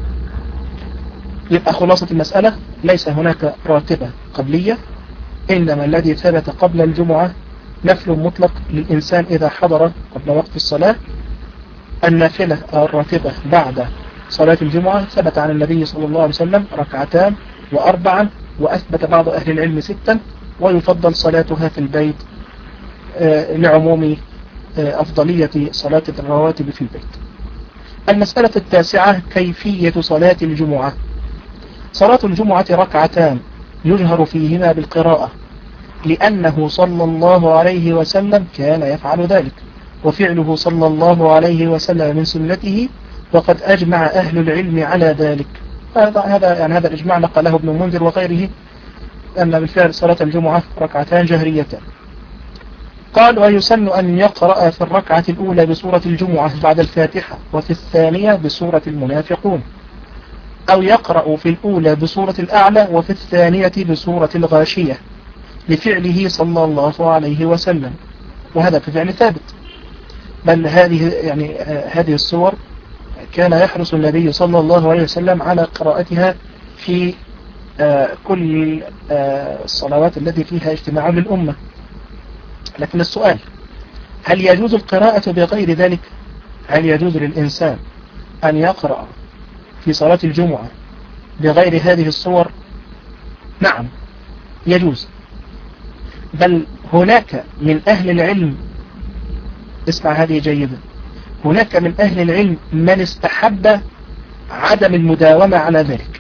يبقى خلاصة المسألة ليس هناك راتبة قبلية، إنما الذي ثبت قبل الجمعة نفل مطلق للإنسان إذا حضر قبل وقت الصلاة. النافلة الراتبة بعد صلاة الجمعة ثبت عن النبي صلى الله عليه وسلم ركعتان وأربعا، وأثبت بعض أهل العلم ستا، ويفضل صلاتها في البيت لعموم أفضلية صلاة الرواتب في البيت. المسألة التاسعة كيفية صلاة الجمعة. صلاة الجمعة ركعتان يجهر فيهما بالقراءة، لأنه صلى الله عليه وسلم كان يفعل ذلك، وفعله صلى الله عليه وسلم من سنته، وقد أجمع أهل العلم على ذلك. هذا هذا يعني هذا الإجماع نقله ابن المنذر وغيره، أن بالفعل صلاة الجمعة ركعتان جهريتان. قال ويسن أن يقرأ في الركعة الأولى بسورة الجمعة بعد الفاتحة، وفي الثانية بسورة المنافقون. أو يقرأ في الأولى بسورة الأعلى وفي الثانية بسورة الغاشية لفعله صلى الله عليه وسلم، وهذا في فعل ثابت. بل هذه يعني هذه السور كان يحرص النبي صلى الله عليه وسلم على قراءتها في كل الصلوات التي فيها اجتماع للأمة. لكن السؤال: هل يجوز القراءة بغير ذلك؟ هل يجوز للإنسان أن يقرأ في صلاة الجمعة بغير هذه الصور؟ نعم يجوز. بل هناك من أهل العلم، اسمع هذه جيدا، هناك من أهل العلم من استحب عدم المداومة على ذلك.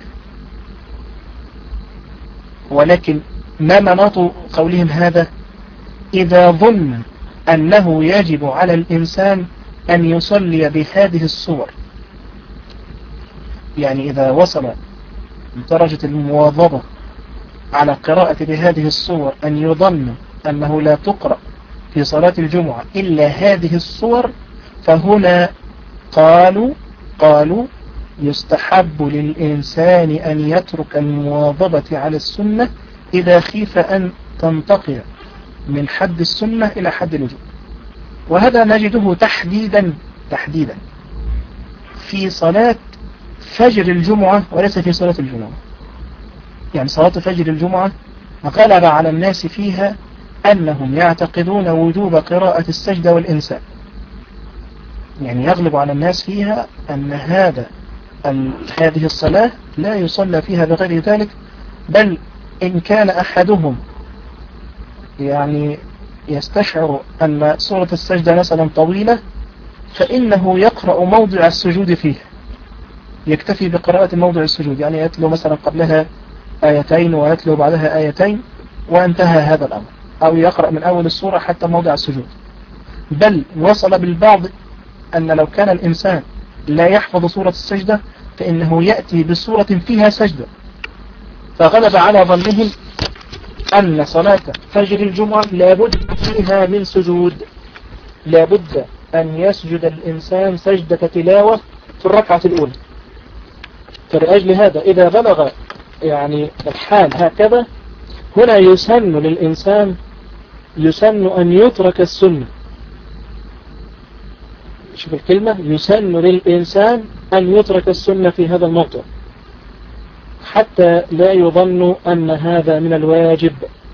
ولكن ما مناط قولهم هذا؟ إذا ظن أنه يجب على الإنسان أن يصلي بهذه الصور، يعني إذا وصل لدرجة المواظبة على قراءة بهذه الصور أن يظن أنه لا تقرأ في صلاة الجمعة إلا هذه الصور، فهنا قالوا قالوا يستحب للإنسان أن يترك المواظبة على السنة إذا خيف أن تنتقل من حد السنة إلى حد الوجوب. وهذا نجده تحديدا تحديدا في صلاة فجر الجمعة وليس في صلاة الجمعة. يعني صلاة فجر الجمعة غلب على الناس فيها أنهم يعتقدون وجوب قراءة السجدة والإنسان، يعني يغلب على الناس فيها أن هذا هذه الصلاة لا يصلى فيها بغير ذلك. بل إن كان أحدهم يعني يستشعر أن سورة السجدة مثلا طويلة، فإنه يقرأ موضع السجود فيه، يكتفي بقراءة موضع السجود، يعني يتلو مثلا قبلها آيتين ويتلو بعدها آيتين وانتهى هذا الأمر، أو يقرأ من أول السورة حتى موضع السجود. بل وصل بالبعض أن لو كان الإنسان لا يحفظ سورة السجدة فإنه يأتي بسورة فيها سجدة، فغلب على ظنهم أن صلاة فجر الجمعة لابد فيها من سجود، لابد أن يسجد الإنسان سجدة تلاوة في الركعة الأولى. فلأجل هذا إذا بلغ يعني الحال هكذا، هنا يسن للإنسان يسن أن يترك السنة. شوف الكلمة، يسن للإنسان أن يترك السنة في هذا الموضع حتى لا يظن أن هذا من الواجب.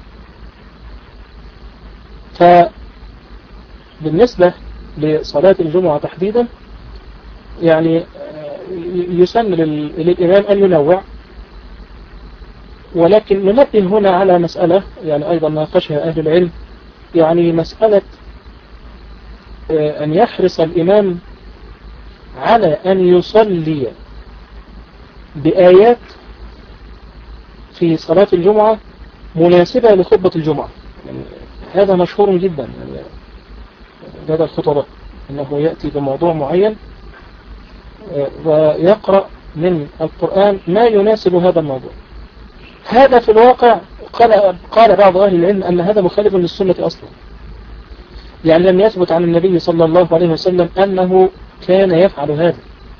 فبالنسبة لصلاة الجمعة تحديدا يعني يسن للإمام أن ينوع، ولكن ننبه هنا على مسألة يعني أيضا ناقشها أهل العلم، يعني مسألة أن يحرص الإمام على أن يصلي بآيات في صلاة الجمعة مناسبة لخطبة الجمعة. يعني هذا مشهور جدا، يعني هذا الخطبة أنه يأتي بموضوع معين ويقرأ من القرآن ما يناسب هذا الموضوع. هذا في الواقع قال, قال بعض أهل العلم أن هذا مخالف للسنة أصلا، يعني لم يثبت عن النبي صلى الله عليه وسلم أنه كان يفعل هذا،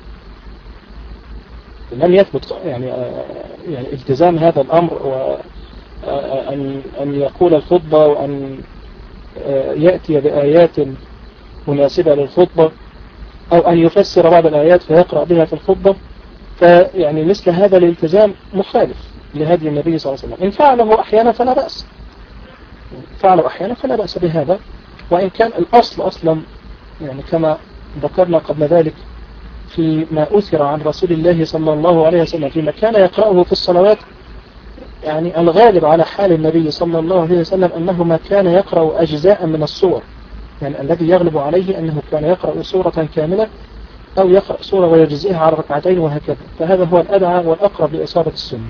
لم يثبت يعني يعني التزام هذا الأمر، وأن أن يقول الخطبة وأن يأتي بآيات مناسبة للخطبة، أو أن يفسر بعض الآيات فيقرأ بها في الخطبة. فيعني مثل هذا الالتزام مخالف لهدي النبي صلى الله عليه وسلم. إن فعله أحيانا فلا بأس، فعله أحيانا فلا بأس بهذا، وإن كان الأصل أصلا يعني كما ذكرنا قبل ذلك فيما أثر عن رسول الله صلى الله عليه وسلم فيما كان يقرأه في الصلوات، يعني الغالب على حال النبي صلى الله عليه وسلم أنه ما كان يقرأ أجزاء من الصور، يعني الذي يغلب عليه أنه كان يقرأ سورة كاملة أو يقرأ سورة ويجزئها على ركعتين وهكذا. فهذا هو الأدعى والأقرب لإصابة السنة.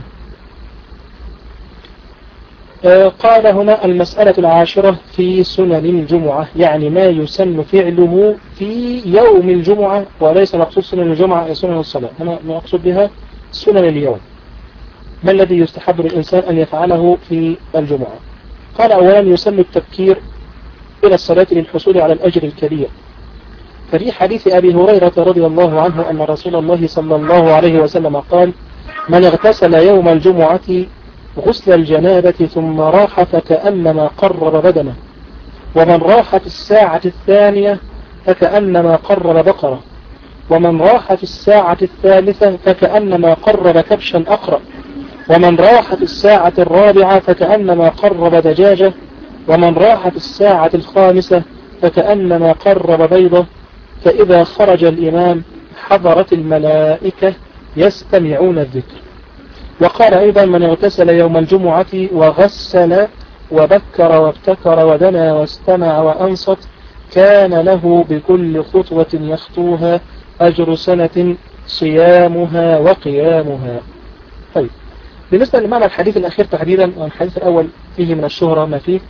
قال هنا المسألة العاشرة في سنن الجمعة، يعني ما يسن فعله في يوم الجمعة، وليس مقصود سنن الجمعة أي سنن الصلاة، هنا مقصود بها سنن اليوم. ما الذي يستحب للإنسان أن يفعله في الجمعة؟ قال أولا يسن التبكير إلى الصلاة للحصول على الأجر الكبير، ففي حديث أبي هريرة رضي الله عنه أن رسول الله صلى الله عليه وسلم قال من اغتسل يوم الجمعة غسل الجنابة ثم راح فكأنما قرب بدنه، ومن راح في الساعة الثانية فكأنما قرب بقرة، ومن راح في الساعة الثالثة فكأنما قرب كبشا أقرأ، ومن راح في الساعة الرابعة فكأنما قرب دجاجة، ومن راح في الساعة الخامسة فكأنما قرب بيضة. فإذا خرج الإمام حضرت الملائكة يستمعون الذكر. وقال أيضا من اغتسل يوم الجمعة وغسل وبكر وابتكر ودنا واستمع وأنصت كان له بكل خطوة يخطوها أجر سنة صيامها وقيامها. طيب، بالنسبة لمعنى الحديث الأخير تحديدا، والحديث الأول فيه من الشهرة ما فيه.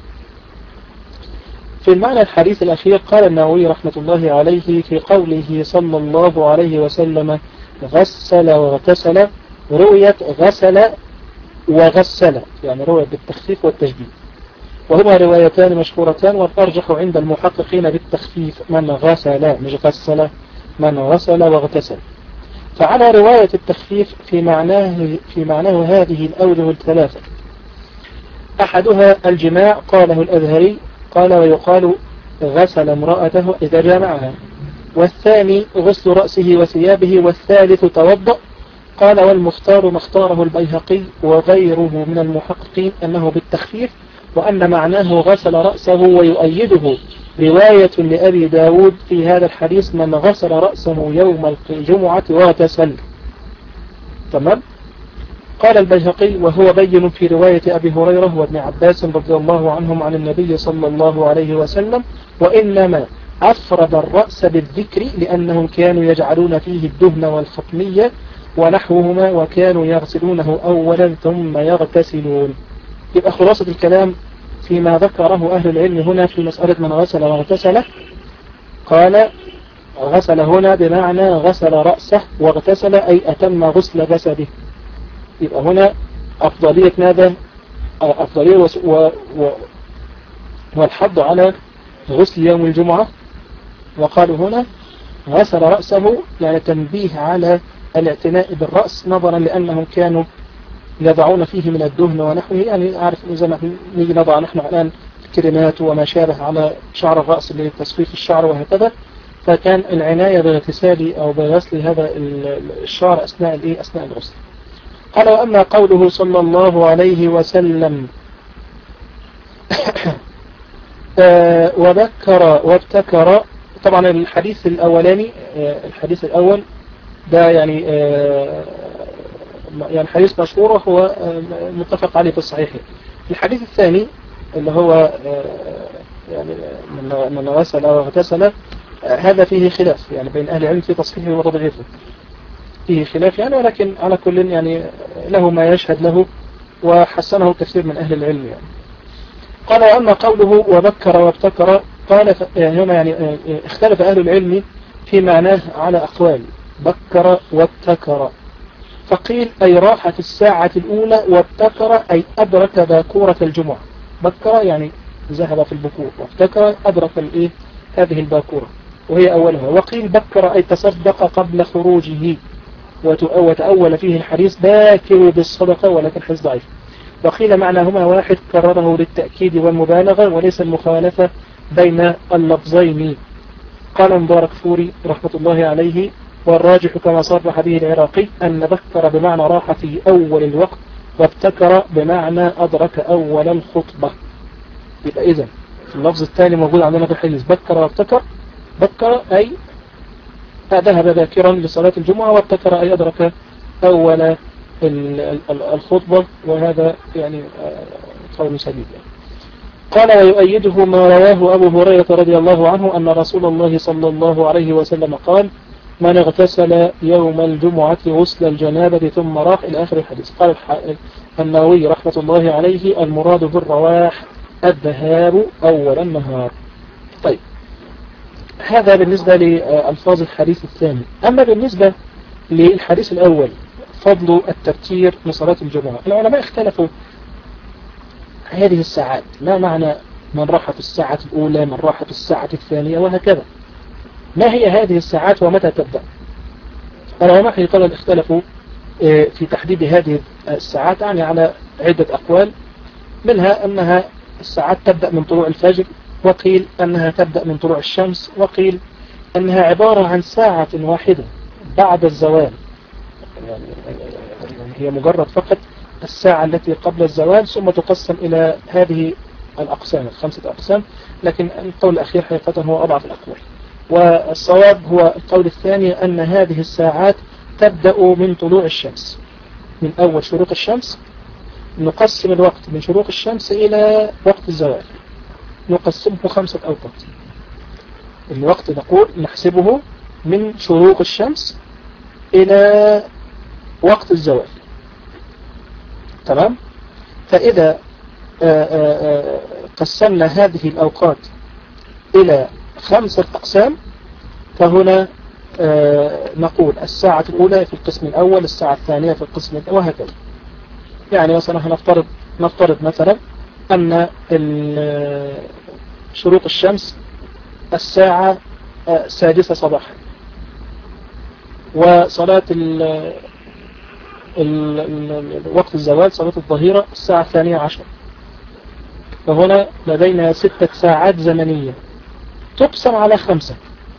في المعنى الحديث الأخير قال النووي رحمة الله عليه في قوله صلى الله عليه وسلم غسل واغتسل، رؤية غسل وغسل، يعني رؤية بالتخفيف والتشديد، وهما روايتان مشهورتان، والأرجح عند المحققين بالتخفيف من غسل مش غسل، من غسل واغتسل. فعلى رواية التخفيف في معناه في معناه هذه الأوجه الثلاثة. أحدها الجماع قاله الأزهري، قال ويقال غسل امرأته إذا جامعها، والثاني غسل رأسه وثيابه، والثالث توضأ. قال والمختار ما اختاره البيهقي وغيره من المحققين أنه بالتخفيف، وأن معناه غسل رأسه، ويؤيده رواية لأبي داود في هذا الحديث من غسل رأسه يوم الجمعة واغتسل. تمام. قال البيهقي وهو بين في رواية أبي هريرة وابن عباس رضي الله عنهم عن النبي صلى الله عليه وسلم، وإنما أفرد الرأس بالذكر لأنهم كانوا يجعلون فيه الدهن والخطمية ونحوهما، وكانوا يغسلونه أولا ثم يغتسلون. يبقى خلاصة الكلام فيما ذكره أهل العلم هنا في مسألة من غسل واغتسل، قال غسل هنا بمعنى غسل رأسه، واغتسل أي أتم غسل جسده. يبقى هنا أفضلية ماذا؟ أفضلية و... و... و... والحض على غسل يوم الجمعة. وقالوا هنا غسل رأسه يعني تنبيه على الاعتناء بالرأس، نظرا لأنهم كانوا يضعون فيه من الدهن ونحوه، يعني أعرف زي ما نيجي نضع نحن الآن كريمات وما شابه على شعر الرأس لتصفيف الشعر وهكذا، فكان العناية باغتسال أو بغسل هذا الشعر أثناء الإيه أثناء الغسل. قال وأما قوله صلى الله عليه وسلم آه وذكر وابتكر، طبعا الحديث الأولاني آه الحديث الأول ده يعني آه يعني حديث مشهور وهو آه متفق عليه في الصحيح. الحديث الثاني اللي هو آه يعني من غسل أو اغتسل، آه هذا فيه خلاف يعني بين أهل العلم في تصحيحه وتضعيفه، فيه خلاف يعني، ولكن على كل يعني له ما يشهد له، وحسنه كثير من أهل العلم يعني. قال وأما قوله وبكر وابتكر، قال هنا يعني اختلف أهل العلم في معناه على أقوال، بكر وابتكر. فقيل أي راح في الساعة الأولى، وابتكر أي أدرك باكورة الجمعة. بكر يعني ذهب في البكور، وابتكر أدرك الإيه هذه الباكورة وهي أولها. وقيل بكر أي تصدق قبل خروجه، وتأول فيه الحديث باكر بالصدقة، ولكن حديث ضعيف. وقيل معناهما واحد كرره للتأكيد والمبالغة وليس المخالفة بين اللفظين. قال مبارك فوري رحمة الله عليه والراجح كما صرح به العراقي أن بكر بمعنى راح في أول الوقت، وابتكر بمعنى أدرك أول الخطبة. يبقى إذن اللفظ الثاني موجود عندنا في الحديث بكر وابتكر. بكر أي ذهب باكرا لصلاة الجمعة، وابتكر أي أدرك أول الخطبة، وهذا يعني قول سديد. قال ويؤيده ما رواه أبو هريرة رضي الله عنه أن رسول الله صلى الله عليه وسلم قال من اغتسل يوم الجمعة غسل الجنابة ثم راح إلى آخر الحديث. قال النووي رحمة الله عليه المراد بالرواح الذهاب أول النهار. طيب، هذا بالنسبة لألفاظ الحديث الثاني. أما بالنسبة للحديث الأول فضل التبكير لصلاة الجمعة، العلماء اختلفوا هذه الساعات، ما معنى من راح في الساعة الأولى، من راح في الساعة الثانية، وهكذا. ما هي هذه الساعات ومتى تبدأ؟ العلماء قالوا اختلفوا في تحديد هذه الساعات يعني على عدة أقوال، منها أنها الساعات تبدأ من طلوع الفجر، وقيل أنها تبدأ من طلوع الشمس، وقيل أنها عبارة عن ساعة واحدة بعد الزوال، يعني هي مجرد فقط الساعة التي قبل الزوال، ثم تقسم إلى هذه الأقسام الخمسة أقسام. لكن القول الأخير حقيقة هو أضعف الأقوال، والصواب هو القول الثاني أن هذه الساعات تبدأ من طلوع الشمس، من أول شروق الشمس. نقسم الوقت من شروق الشمس إلى وقت الزوال، نقسمه خمسة أوقات. الوقت نقول نحسبه من شروق الشمس إلى وقت الزوال، تمام؟ فإذا قسمنا هذه الأوقات إلى خمسة أقسام، فهنا نقول الساعة الأولى في القسم الأول، الساعة الثانية في القسم الأول، وهكذا. يعني مثلا هنفترض نفترض مثلا أن شروق الشمس الساعة السادسة صباحا، وصلاة ال وقت الزوال صلاة الظهيرة الساعة الثانية عشر. فهنا لدينا ستة ساعات زمنية تقسم على خمسة.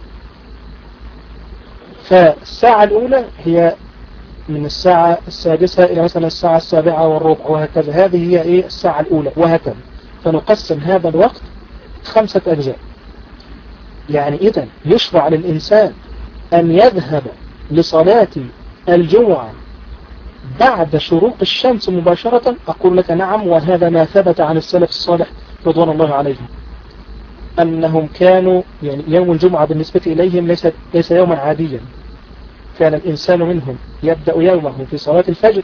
فالساعة الأولى هي من الساعة السادسة إلى مثلا الساعة السابعة والربع وهكذا، هذه هي إيه الساعة الأولى وهكذا. فنقسم هذا الوقت خمسة أجزاء. يعني إذن يشرع للإنسان أن يذهب لصلاة الجمعة بعد شروق الشمس مباشرة؟ أقول لك نعم، وهذا ما ثبت عن السلف الصالح رضوان الله عليهم، أنهم كانوا يعني يوم الجمعة بالنسبة إليهم ليس, ليس يوما عاديا. كان الإنسان منهم يبدأ يومه في صلاة الفجر،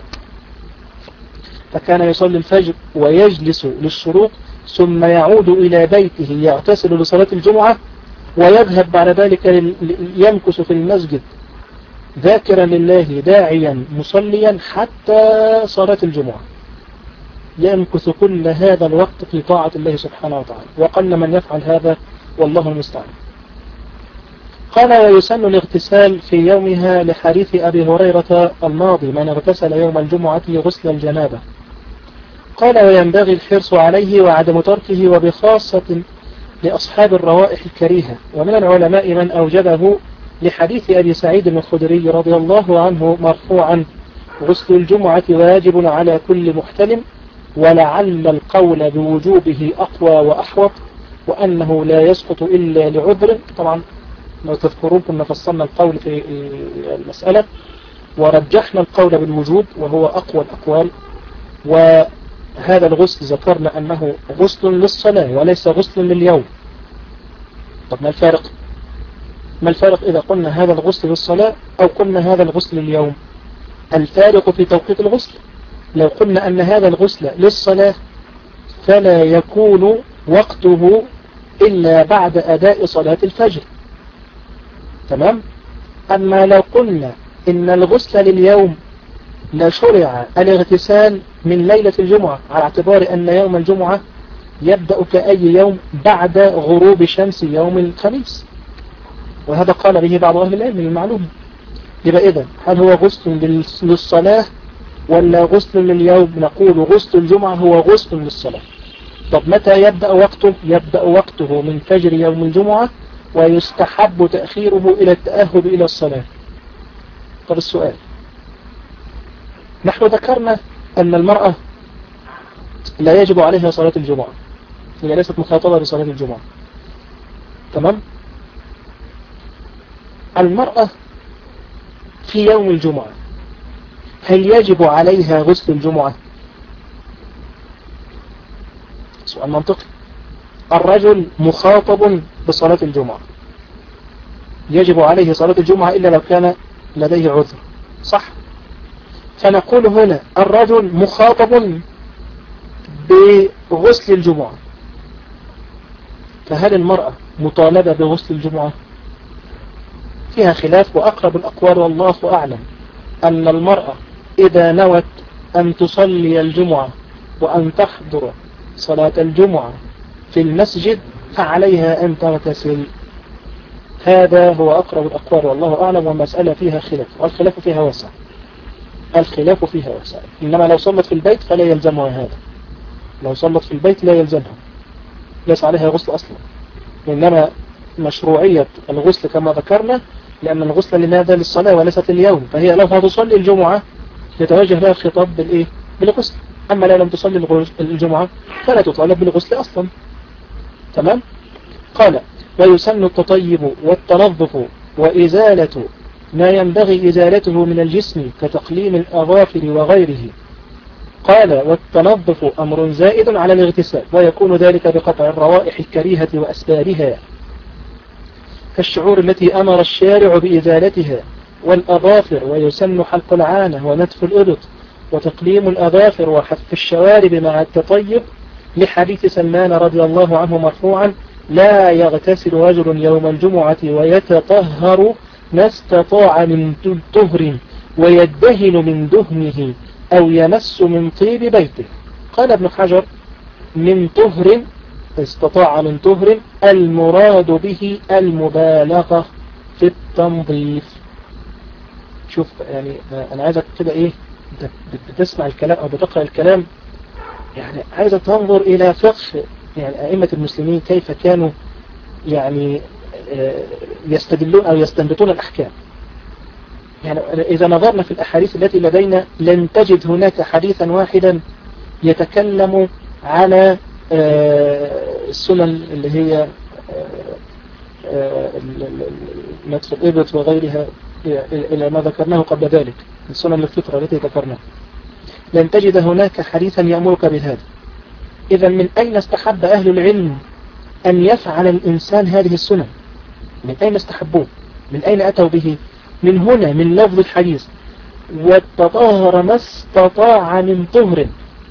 فكان يصلي الفجر ويجلس للشروق، ثم يعود إلى بيته يغتسل لصلاة الجمعة، ويذهب بعد ذلك يمكث في المسجد ذاكرا لله داعيا مصليا حتى صلاة الجمعة. يمكث كل هذا الوقت في طاعة الله سبحانه وتعالى، وقل من يفعل هذا والله المستعان. قال ويسن الاغتسال في يومها لحديث أبي هريرة الماضي من اغتسل يوم الجمعة غسل الجنابة. قال وينبغي الحرص عليه وعدم تركه، وبخاصة لأصحاب الروائح الكريهة. ومن العلماء من أوجبه لحديث أبي سعيد الخدري رضي الله عنه مرفوعا غسل الجمعة واجب على كل محتلم، ولعل القول بوجوبه أقوى وأحوط، وأنه لا يسقط إلا لعذر. طبعا لو تذكرون كنا فصلنا القول في المسألة ورجحنا القول بالوجوب وهو أقوى الأقوال. وهذا الغسل ذكرنا أنه غسل للصلاة وليس غسل لليوم. طب ما الفارق؟ ما الفارق إذا قلنا هذا الغسل للصلاة أو قلنا هذا الغسل لليوم؟ الفارق في توقيت الغسل. لو قلنا أن هذا الغسل للصلاة فلا يكون وقته إلا بعد أداء صلاة الفجر، تمام؟ أما لو قلنا إن الغسل لليوم لشرع الاغتسال من ليلة الجمعة، على اعتبار أن يوم الجمعة يبدأ كأي يوم بعد غروب شمس يوم الخميس، وهذا قال به بعض أهل العلم من المعلوم. يبقى إذن هل هو غسل للصلاة ولا غسل لليوم؟ نقول غسل الجمعة هو غسل للصلاة. طب متى يبدأ وقته؟ يبدأ وقته من فجر يوم الجمعة، ويستحب تأخيره إلى التأهب إلى الصلاة. طب السؤال، نحن ذكرنا أن المرأة لا يجب عليها صلاة الجمعة، هي ليست مخاطبة بصلاة الجمعة، تمام؟ المرأة في يوم الجمعة هل يجب عليها غسل الجمعة؟ سؤال منطقي. الرجل مخاطب بصلاة الجمعة، يجب عليه صلاة الجمعة إلا لو كان لديه عذر، صح؟ فنقول هنا الرجل مخاطب بغسل الجمعة، فهل المرأة مطالبة بغسل الجمعة؟ فيها خلاف، وأقرب الأقوال والله أعلم أن المرأة إذا نوت أن تصلي الجمعة وأن تحضر صلاة الجمعة في المسجد فعليها أن تغتسل. هذا هو أقرب الأقوال والله أعلم، والمسألة فيها خلاف، والخلاف فيها واسع. الخلاف فيها وسائل. إنما لو صلت في البيت فلا يلزمها هذا، لو صلت في البيت لا يلزمها، ليس عليها غسل أصلا. إنما مشروعية الغسل كما ذكرنا، لأن الغسل لماذا؟ للصلاة وليست لليوم، فهي لو هتصلي الجمعة يتوجه لها الخطاب بالإيه؟ بالغسل. أما لو لم تصلي الجمعة فلا تطالب بالغسل أصلا. تمام؟ قال ويسن التطيب والتنظف وإزالة ما ينبغي إزالته من الجسم كتقليم الأظافر وغيره. قال والتنظف أمر زائد على الاغتسال، ويكون ذلك بقطع الروائح الكريهة وأسبابها كالشعور التي أمر الشارع بإزالتها، والأظافر ويسن حلق العانة ونتف الإبط وتقليم الأظافر وحف الشوارب مع التطيب، لحديث سلمان رضي الله عنه مرفوعا لا يغتسل رجل يوم الجمعة ويتطهر ما استطاع من طهر ويدهن من دهنه أو يمس من طيب بيته. قال ابن حجر من طهر استطاع من طهر المراد به المبالغة في التنظيف. شوف يعني أنا عايزك كده إيه بتسمع الكلام أو بتقرأ الكلام، يعني عايزة تنظر إلى فقه يعني أئمة المسلمين كيف كانوا يعني يستدلون أو يستنبطون الأحكام. يعني إذا نظرنا في الأحاديث التي لدينا لن تجد هناك حديثا واحدا يتكلم على السنن اللي هي نتف الإبط وغيرها إلى ما ذكرناه قبل ذلك، السنن الفطرة التي ذكرناها، لن تجد هناك حديثا يأمرك بهذا. إذا من أين استحب أهل العلم أن يفعل الإنسان هذه السنن؟ من أين استحبوه؟ من أين أتوا به؟ من هنا، من لفظ الحديث وتطهر ما استطاع من طهر.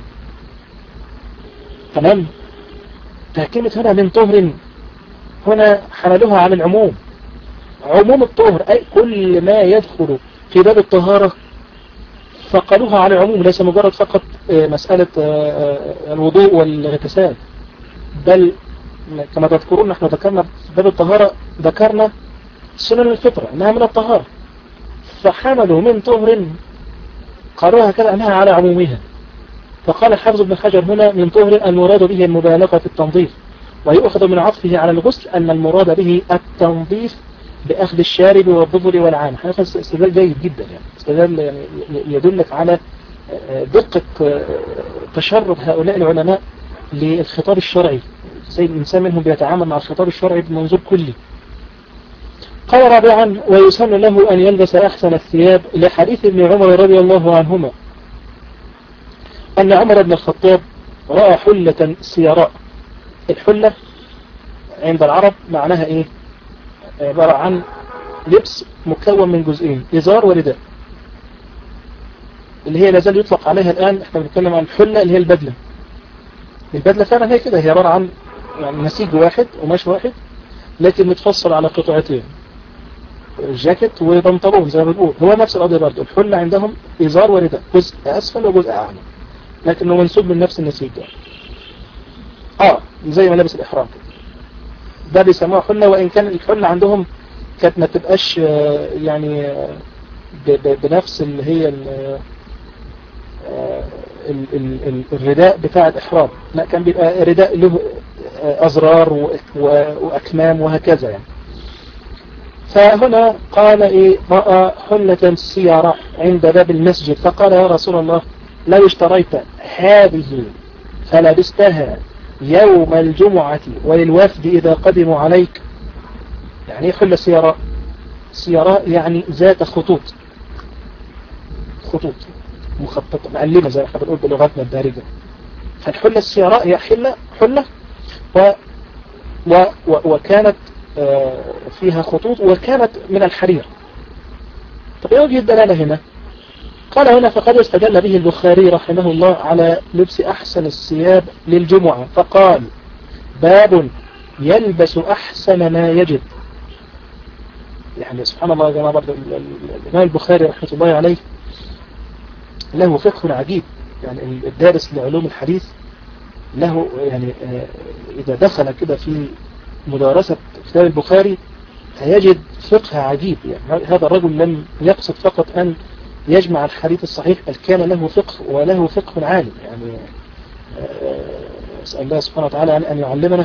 تمام؟ فكلمة هنا من طهر هنا حملوها على العموم، عموم الطهر أي كل ما يدخل في باب الطهارة فقالوها على العموم، ليس مجرد فقط مسألة الوضوء والاغتسال، بل كما تذكرون نحن ذكرنا في باب الطهارة ذكرنا سنن الفطرة انها من الطهارة، فحملوا من طهر قالوها كذا انها على عمومها. فقال الحافظ ابن حجر هنا من طهر المراد به المبالغة في التنظيف، ويؤخذ من عطفه على الغسل أن المراد به التنظيف بأخذ الشارب والظفر والعانة. هذا استدلال جيد جدا، يعني استدلال يعني يدلك على دقة تشرب هؤلاء العلماء للخطاب الشرعي، زي الإنسان منهم بيتعامل مع الخطاب الشرعي بمنظور كلي. قال رابعا ويسن له أن يلبس أحسن الثياب، لحديث ابن عمر رضي الله عنهما أن عمر بن الخطاب رأى حلة سيراء. الحلة عند العرب معناها إيه؟ عبارة عن لبس مكون من جزئين، إزار ورداء، اللي هي لازال يطلق عليها الآن. احنا بنتكلم عن الحلة اللي هي البدلة. البدلة فعلا هي كده، هي عبارة عن يعني نسيج واحد ومش واحد لكن متفصل على قطعتين، جاكيت وبنطلون زي ما بنقول. هو نفس القضية برضه، الحلة عندهم إزار ورداء، جزء أسفل وجزء أعلى، لكنه منسوب من نفس النسيج ده. اه زي ملابس الإحرام ده بيسموها حلة، وإن كان الحلة عندهم كانت ما تبقاش يعني بنفس اللي هي الرداء بتاع الإحرام، لا كان بيبقى رداء له أزرار وأكمام وهكذا يعني. فهنا قال إيه رأى حلة سيارة عند باب المسجد، فقال يا رسول الله لو اشتريت هذه فلبستها يوم الجمعة وللوفد إذا قدموا عليك. يعني حلة سيارة، سيارة يعني ذات خطوط، خطوط مخططة معلمة زي ما احنا بنقول بلغتنا الدارجة. فالحلة السيارة هي حلة حلة و و و وكانت فيها خطوط وكانت من الحرير. طب ايه وجه الدلالة هنا؟ قال هنا فقد استدل به البخاري رحمه الله على لبس أحسن الثياب للجمعة، فقال باب يلبس أحسن ما يجد. يعني سبحان الله يا جماعة، برضه الإمام البخاري رحمه الله عليه له فقه عجيب. يعني الدارس لعلوم الحديث له يعني إذا دخل كده في مدارسة كتاب البخاري هيجد فقه عجيب. يعني هذا الرجل لم يقصد فقط أن يجمع الحديث الصحيح بل كان له فقه وله فقه عالي. يعني أسأل الله سبحانه وتعالى أن يعلمنا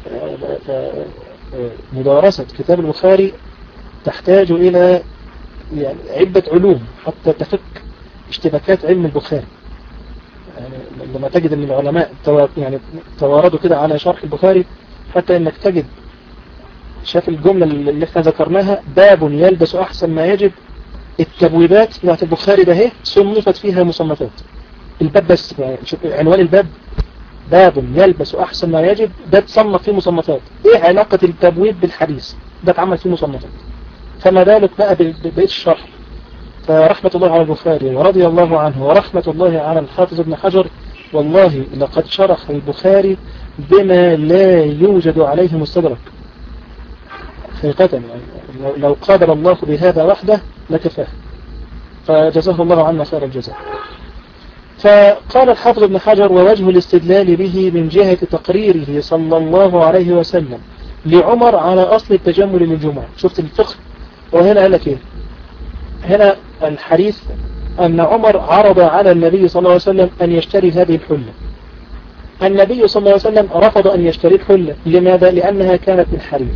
مدارسة كتاب البخاري تحتاج إلى يعني عدة علوم حتى تفك اشتباكات علم البخاري. يعني لما تجد أن العلماء يعني تواردوا كده على شرح البخاري حتى أنك تجد شاف الجملة اللي احنا ذكرناها باب يلبس أحسن ما يجب، التبويبات بتاعت البخاري ده هي صنفت فيها مصنفات الباب بس. يعني عنوان الباب باب يلبس أحسن ما يجب، ده تصنف فيه مصنفات. ايه علاقة التبويب بالحديث؟ ده اتعمل فيه مصنفات. فما بالك بقى ببقية الشرح. فرحمة الله على البخاري ورضي الله عنه ورحمة الله على الحافظ ابن حجر، والله لقد شرح البخاري بما لا يوجد عليه مستدرك حقيقة. يعني لو قادر الله بهذا وحده لكفاه، فجزاه الله عنا خير الجزاء. فقال الحافظ ابن حجر: ووجه الاستدلال به من جهة تقريره صلى الله عليه وسلم لعمر على أصل التجمل للجمعة. شفت الفقه؟ وهنا قال لك ايه؟ هنا الحديث أن عمر عرض على النبي صلى الله عليه وسلم أن يشتري هذه الحلة. النبي صلى الله عليه وسلم رفض أن يشتري الحلة. لماذا؟ لأنها كانت من حرير.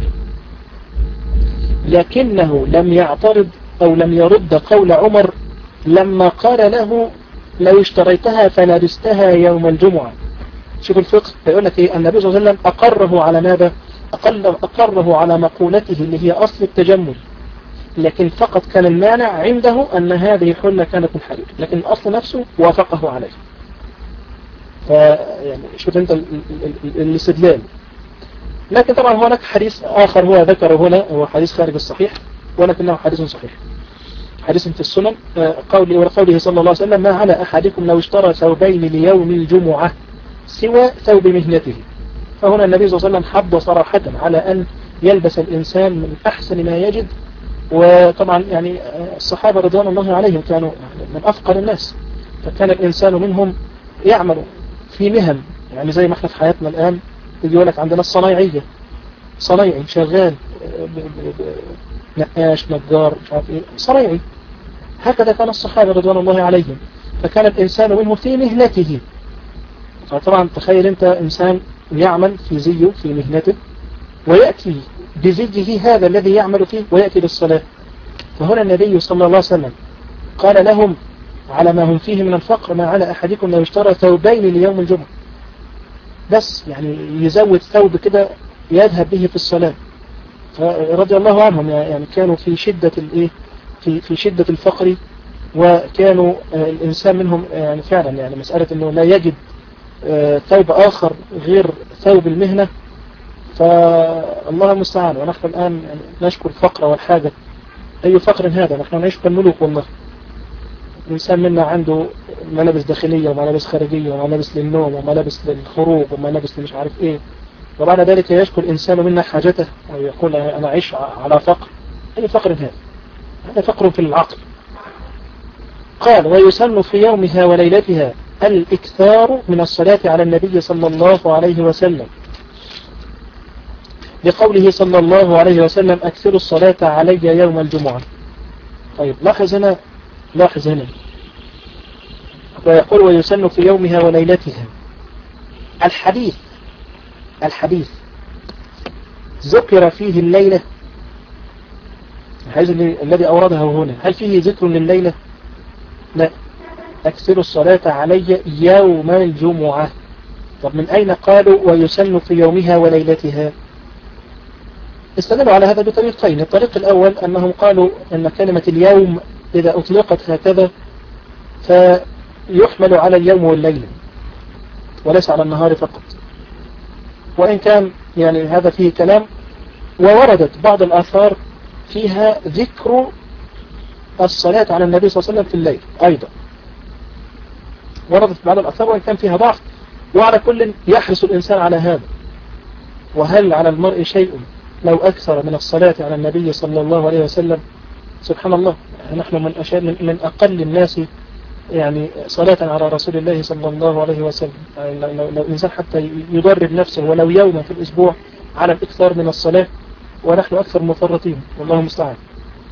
لكنه لم يعترض أو لم يرد قول عمر لما قال له: لو اشتريتها فلبستها يوم الجمعة. شوف الفقه، فيقول لك ايه؟ النبي صلى الله عليه وسلم أقره على ماذا؟ أقره على مقولته اللي هي أصل التجمل، لكن فقط كان المانع عنده أن هذه حلة كانت من حرير، لكن الأصل نفسه وافقه عليه. فيعني شوف انت الاستدلال. لكن طبعا هناك حديث آخر هو ذكره هنا، هو حديث خارج الصحيح ولكنه حديث صحيح، حديث في السنن. قوله وقوله صلى الله عليه وسلم: ما على أحدكم لو اشترى ثوبين ليوم الجمعة سوى ثوب مهنته. فهنا النبي صلى الله عليه وسلم حض صراحة على أن يلبس الإنسان من أحسن ما يجد. وطبعا يعني الصحابة رضوان الله عليهم كانوا من أفقر الناس، فكان الإنسان منهم يعمل في مهن، يعني زي ما احنا في حياتنا الآن يقول لك عندنا الصنايعية، صنايعي شغال نقاش نجار مش عارف ايه، صنايعي. هكذا كان الصحابة رضوان الله عليهم، فكان الإنسان منهم في مهنته. فطبعا تخيل انت إنسان يعمل في زيه في مهنته ويأتي بزيه هذا الذي يعمل فيه ويأتي بالصلاة. فهنا النبي صلى الله عليه وسلم قال لهم على ما هم فيه من الفقر: ما على أحدكم لو اشترى ثوبين ليوم الجمعة. بس يعني يزود ثوب كده يذهب به في الصلاة. فرضي الله عنهم يعني كانوا في شدة الايه في في شدة الفقر، وكانوا الإنسان منهم يعني فعلا يعني مسألة انه لا يجد ثوب آخر غير ثوب المهنة. فالله المستعان. ونحن الآن يعني نشكر الفقر والحاجة. أي فقر هذا؟ نحن نعيش كالملوك والله. الإنسان منا عنده ملابس داخلية وملابس خارجية وملابس للنوم وملابس للخروج وملابس لمش عارف إيه، وبعد ذلك يشكو الإنسان منا حاجته ويقول أنا أعيش على فقر. أي فقر هذا؟ هذا فقر في العقل. قال: ويسن في يومها وليلتها الإكثار من الصلاة على النبي صلى الله عليه وسلم، لقوله صلى الله عليه وسلم: أكثروا الصلاة علي يوم الجمعة. طيب لاحظ هنا لاحظ هنا ويقول: ويسن في يومها وليلتها. الحديث الحديث ذكر فيه الليلة، الحديث الذي أورده هنا، هل فيه ذكر لليلة؟ لا. أكثروا الصلاة علي يوم الجمعة. طب من أين قالوا ويسن في يومها وليلتها؟ استدلوا على هذا بطريقتين. الطريق الأول أنهم قالوا أن كلمة اليوم إذا أطلقت هكذا فيحمل على اليوم والليلة وليس على النهار فقط، وإن كان يعني هذا فيه كلام. ووردت بعض الآثار فيها ذكر الصلاة على النبي صلى الله عليه وسلم في الليل أيضا، وردت بعض الآثار وإن كان فيها ضعف. وعلى كل يحرص الإنسان على هذا. وهل على المرء شيء لو أكثر من الصلاة على النبي صلى الله عليه وسلم؟ سبحان الله، نحن من أشد من أقل الناس يعني صلاة على رسول الله صلى الله عليه وسلم. يعني لو, لو إنسان حتى يدرب نفسه ولو يوما في الأسبوع على الإكثار من الصلاة، ونحن أكثر مفرطين والله المستعان.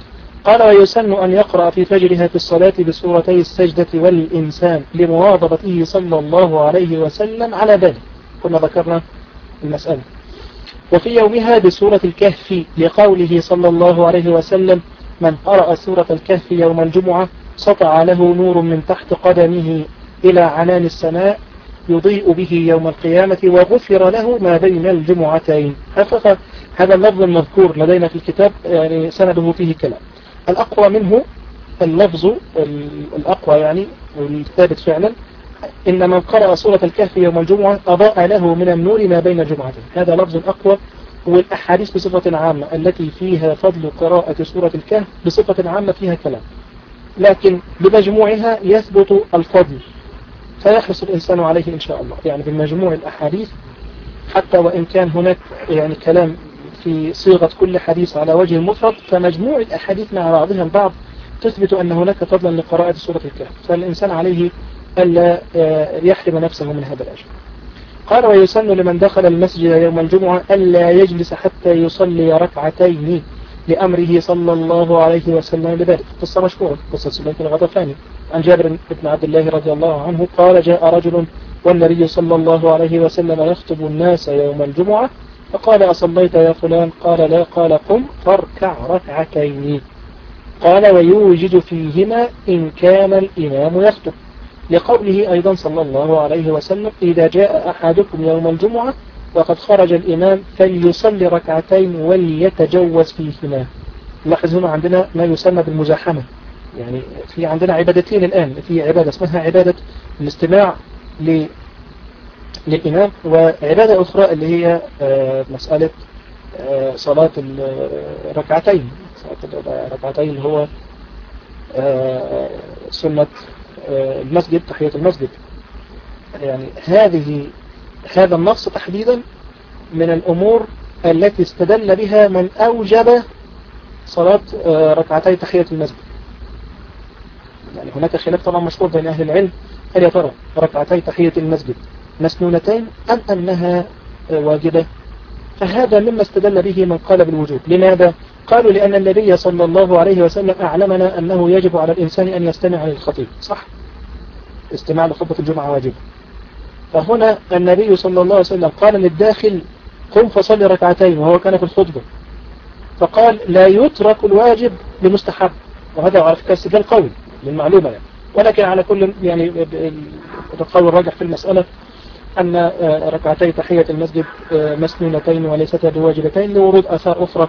قال ويسن أن يقرأ في فجرها في الصلاة بسورتي السجدة والإنسان لمواظبته صلى الله عليه وسلم على ذلك، كنا ذكرنا المسألة. وفي يومها بسورة الكهف لقوله صلى الله عليه وسلم من قرأ سورة الكهف يوم الجمعة سطع له نور من تحت قدمه إلى عنان السماء يضيء به يوم القيامة وغفر له ما بين الجمعتين. حقيقة هذا اللفظ المذكور لدينا في الكتاب يعني سنده فيه كلام. الأقوى منه اللفظ الأقوى يعني والثابت فعلا إن من قرأ سورة الكهف يوم الجمعة أضاء له من النور ما بين الجمعتين. هذا لفظ أقوى. والأحاديث بصفة عامة التي فيها فضل قراءة سورة الكهف بصفة عامة فيها كلام، لكن بمجموعها يثبت الفضل فيحرص الإنسان عليه إن شاء الله. يعني بمجموع الأحاديث حتى وإن كان هناك يعني كلام في صيغة كل حديث على وجه المفرد، فمجموع الأحاديث مع بعضها البعض تثبت أن هناك فضلا لقراءة سورة الكهف، فالإنسان عليه ألا يحرم نفسه من هذا الأجر. قال ويسن لمن دخل المسجد يوم الجمعة ألا يجلس حتى يصلي ركعتين لأمره صلى الله عليه وسلم بذلك. قصة مشهورة قصة سليمان الغطفاني عن جابر بن عبد الله رضي الله عنه قال جاء رجل والنبي صلى الله عليه وسلم يخطب الناس يوم الجمعة فقال أصليت يا فلان؟ قال لا. قال قم فاركع ركعتين. قال ويوجد فيهما إن كان الإمام يخطب لقوله أيضا صلى الله عليه وسلم إذا جاء أحدكم يوم الجمعة وقد خرج الإمام فليصلي ركعتين وليتجوز فيهما. لاحظ هنا عندنا ما يسمى بالمزاحمة، يعني في عندنا عبادتين الآن، في عبادة اسمها عبادة الاستماع للإمام، وعبادة أخرى اللي هي مسألة صلاة الركعتين. صلاة الركعتين اللي هو سنة المسجد، تحية المسجد. يعني هذه هذا النص تحديدا من الأمور التي استدل بها من أوجب صلاة ركعتي تحية المسجد. يعني هناك خلاف طبعا مشهور بين أهل العلم هل يا ترى ركعتي تحية المسجد مسنونتين أم أنها واجبة، فهذا مما استدل به من قال بالوجوب. لماذا؟ قالوا لأن النبي صلى الله عليه وسلم أعلمنا أنه يجب على الإنسان أن يستمع للخطيب، صح؟ استماع لخطبة الجمعة واجب. فهنا النبي صلى الله عليه وسلم قال للداخل قم فصلي ركعتين وهو كان في الخطبة، فقال لا يترك الواجب لمستحب، وهذا على فكرة استدلال قوي للمعلومة يعني. ولكن على كل يعني القول الراجح في المسألة أن ركعتي تحية المسجد مسنونتين وليست بواجبتين لورود آثار أخرى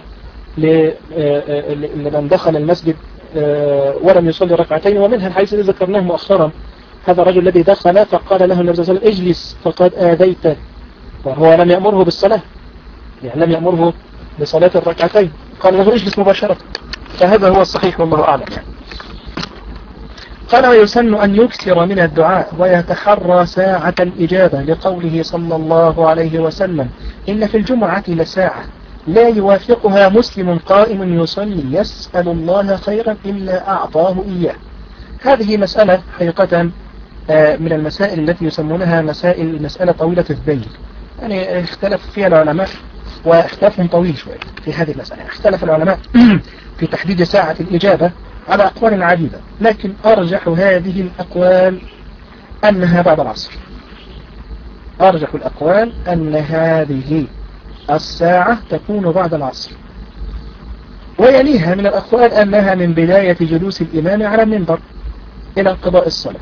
لمن دخل المسجد ولم يصلي ركعتين، ومنها الحديث الذي ذكرناه مؤخرا هذا الرجل الذي دخل فقال له النبي صلى الله عليه وسلم اجلس فقد آذيته، وهو لم يأمره بالصلاة، يعني لم يأمره بصلاة الركعتين، قال له اجلس مباشرة. فهذا هو الصحيح والله أعلم يعني. قال ويسن أن يكثر من الدعاء ويتحرى ساعة الإجابة لقوله صلى الله عليه وسلم إن في الجمعة لساعة لا يوافقها مسلم قائم يصلي يسأل الله خيرا إلا أعطاه إياه. هذه مسألة حقيقة من المسائل التي يسمونها مسائل مسألة طويلة الذيل، يعني اختلف فيها العلماء واختلافهم طويل شوية في هذه المسألة. اختلف العلماء في تحديد ساعة الإجابة على أقوال عديدة، لكن أرجح هذه الأقوال أنها بعد العصر. أرجح الأقوال أن هذه الساعة تكون بعد العصر، ويليها من الأقوال أنها من بداية جلوس الإمام على المنبر إلى انقضاء الصلاة،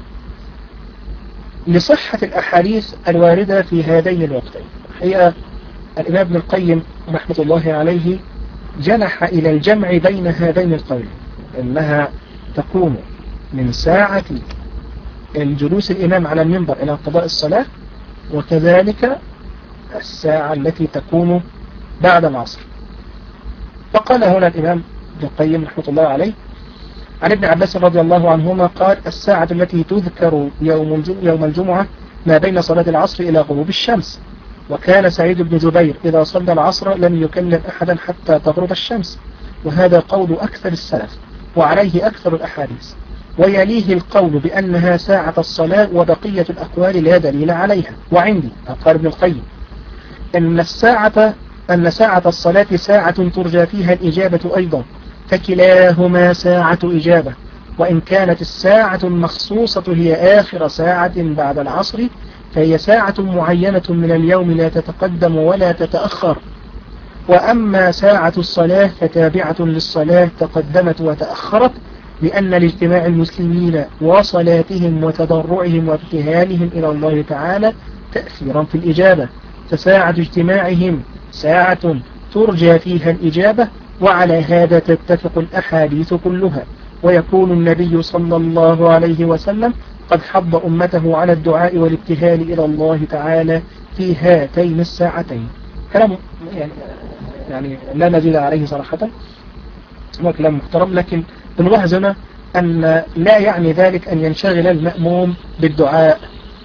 لصحة الأحاديث الواردة في هذين الوقتين. حقيقة الإمام ابن القيم رحمة الله عليه جنح إلى الجمع بين هذين القولين، إنها تكون من ساعة الجلوس الإمام على المنبر إلى انقضاء الصلاة، وكذلك الساعة التي تكون بعد العصر. فقال هنا الإمام ابن القيم رحمة الله عليه عن ابن عباس رضي الله عنهما قال الساعة التي تذكر يوم يوم الجمعة ما بين صلاة العصر إلى غروب الشمس. وكان سعيد بن جبير إذا صلى العصر لم يكلم أحدا حتى تغرب الشمس، وهذا قول أكثر السلف وعليه أكثر الأحاديث. ويليه القول بأنها ساعة الصلاة، وبقية الأقوال لا دليل عليها. وعندي قال ابن القيم أن الساعة أن ساعة الصلاة ساعة ترجى فيها الإجابة أيضا، فكلاهما ساعة إجابة، وإن كانت الساعة المخصوصة هي آخر ساعة بعد العصر فهي ساعة معينة من اليوم لا تتقدم ولا تتأخر. وأما ساعة الصلاة فتابعة للصلاة تقدمت وتأخرت، لأن لاجتماع المسلمين وصلاتهم وتضرعهم وابتهالهم إلى الله تعالى تأثيرا في الإجابة، فساعة اجتماعهم ساعة ترجى فيها الإجابة، وعلى هذا تتفق الأحاديث كلها. ويكون النبي صلى الله عليه وسلم قد حض أمته على الدعاء والابتهال إلى الله تعالى في هاتين الساعتين. كلام يعني, يعني لا مزيد عليه صراحة، هو كلام محترم، لكن بنلاحظ هنا أن لا يعني ذلك أن ينشغل المأموم بالدعاء.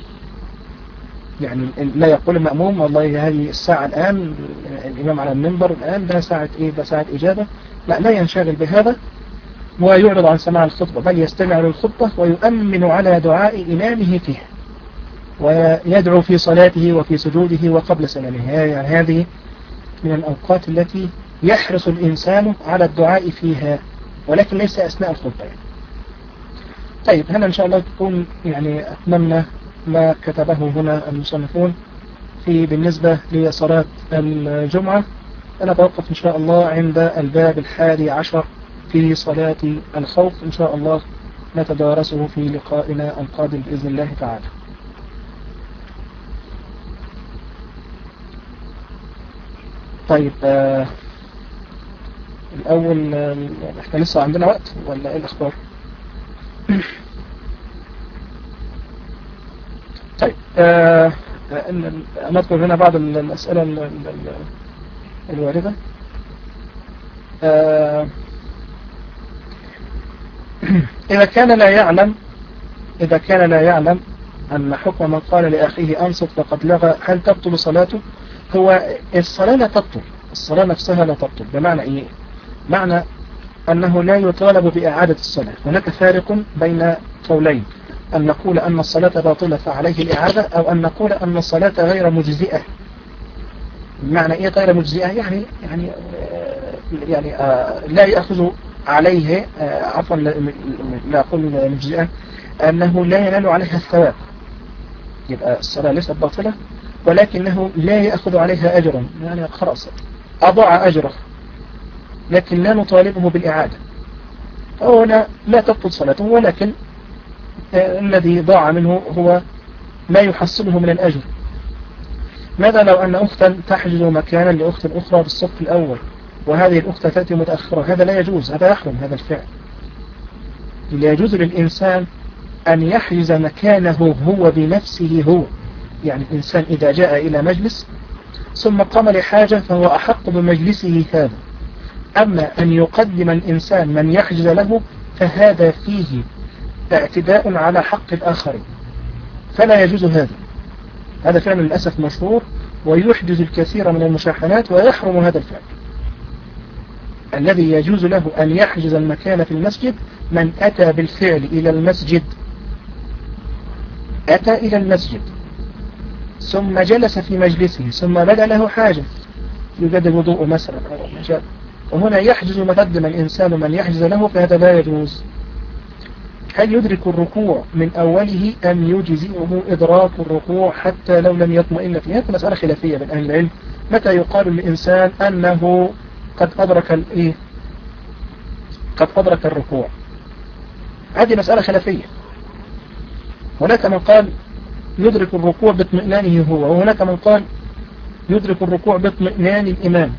يعني لا يقول المأموم والله هذه الساعة الآن الإمام على المنبر الآن ده ساعة إيه ده ساعة إجابة، لا لا ينشغل بهذا ويعرض عن سماع الخطبة، بل يستمع للخطبة ويؤمن على دعاء إمامه فيه ويدعو في صلاته وفي سجوده وقبل سلامه. يعني هذه من الأوقات التي يحرص الإنسان على الدعاء فيها، ولكن ليس أثناء الخطبة. طيب هنا إن شاء الله تكون يعني أتممنا ما كتبه هنا المصنفون في بالنسبة لصلاة الجمعة. أنا أتوقف إن شاء الله عند الباب الحادي عشر في صلاة الخوف، إن شاء الله نتدارسه في لقائنا القادم بإذن الله تعالى. طيب آه الأول آه احنا لسه عندنا وقت ولا إيه الأخبار؟ طيب آه نذكر هنا بعض الأسئلة الواردة. آه إذا كان لا يعلم إذا كان لا يعلم أن حكم من قال لأخيه أنصت فقد لغى، هل تبطل صلاته؟ هو الصلاة لا تبطل، الصلاة نفسها لا تبطل. بمعنى إيه؟ معنى أنه لا يطالب بإعادة الصلاة. هناك فارق بين قولين، أن نقول أن الصلاة باطلة فعليه الإعادة، أو أن نقول أن الصلاة غير مجزئة. بمعنى إيه غير مجزئة؟ يعني يعني يعني آه لا يأخذ عليه آه عفوا لا أقول مجزئة، أنه لا ينال عليها الثواب. يبقى الصلاة ليست باطلة ولكنه لا يأخذ عليها أجرا، يعني خلاص أضاع أجره، لكن لا نطالبه بالإعادة. هنا لا تبطل صلاته، ولكن آه الذي ضاع منه هو ما يحصله من الأجر. ماذا لو أن أختا تحجز مكانا لأخت أخرى بالصف الأول وهذه الأخت تأتي متأخرة؟ هذا لا يجوز، هذا يحرم هذا الفعل. لا يجوز للإنسان أن يحجز مكانه هو بنفسه هو. يعني الإنسان إذا جاء إلى مجلس ثم قام لحاجة فهو أحق بمجلسه هذا. أما أن يقدم الإنسان من يحجز له فهذا فيه اعتداء على حق الآخرين، فلا يجوز هذا. هذا فعل للأسف مشهور ويحدث الكثير من المشاحنات ويحرم هذا الفعل. الذي يجوز له أن يحجز المكان في المسجد من أتى بالفعل إلى المسجد، أتى إلى المسجد ثم جلس في مجلسه ثم بدأ له حاجة يجدد وضوء مثلا أو مجال، وهنا يحجز مقدم الإنسان من يحجز له، فهذا لا يجوز. هل يدرك الركوع من أوله أم يجزئه إدراك الركوع حتى لو لم يطمئن فيه؟ هذه مسألة خلافية بين أهل العلم، متى يقال للإنسان أنه قد أدرك الإيه قد أدرك الركوع؟ هذه مسألة خلافية. هناك من قال يدرك الركوع باطمئنانه هو، وهناك من قال يدرك الركوع باطمئنان الإمام.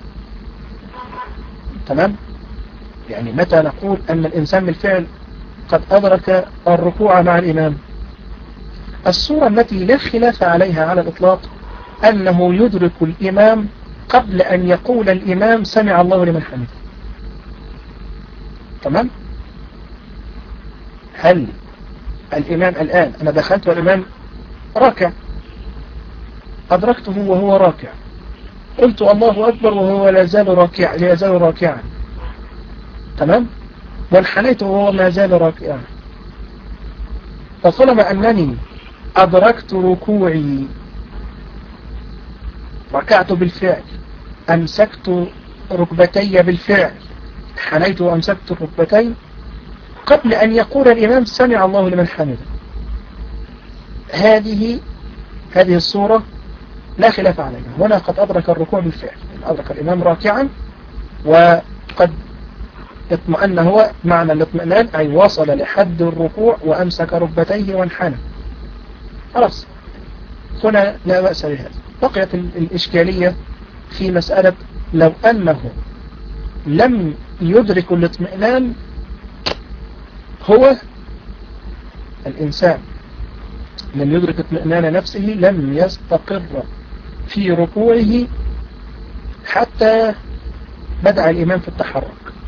تمام؟ يعني متى نقول أن الإنسان بالفعل قد أدرك الركوع مع الإمام؟ الصورة التي لا خلاف عليها على الإطلاق أنه يدرك الإمام قبل أن يقول الإمام سمع الله لمن حمده. تمام؟ هل الإمام الآن أنا دخلت والإمام راكع، أدركته وهو راكع، قلت الله أكبر وهو لا زال راكع لا يزال راكعا، تمام؟ وانحنيت وهو ما زال راكعا، فطالما أنني أدركت ركوعي ركعت بالفعل، أمسكت ركبتي بالفعل، حنيت وأمسكت الركبتين قبل أن يقول الإمام سمع الله لمن حمده. هذه هذه الصورة لا خلاف عليها. هنا قد أدرك الركوع بالفعل، أدرك الإمام راكعا وقد اطمأن، هو معنى الاطمئنان أي وصل لحد الركوع وأمسك ركبتيه وانحنى. خلاص هنا لا بأس بهذا. بقيت الإشكالية في مسألة لو أنه لم يدرك الاطمئنان، هو الإنسان لم يدرك اطمئنان نفسه، لم يستقر في ركوعه حتى بدأ الإمام في التحرك.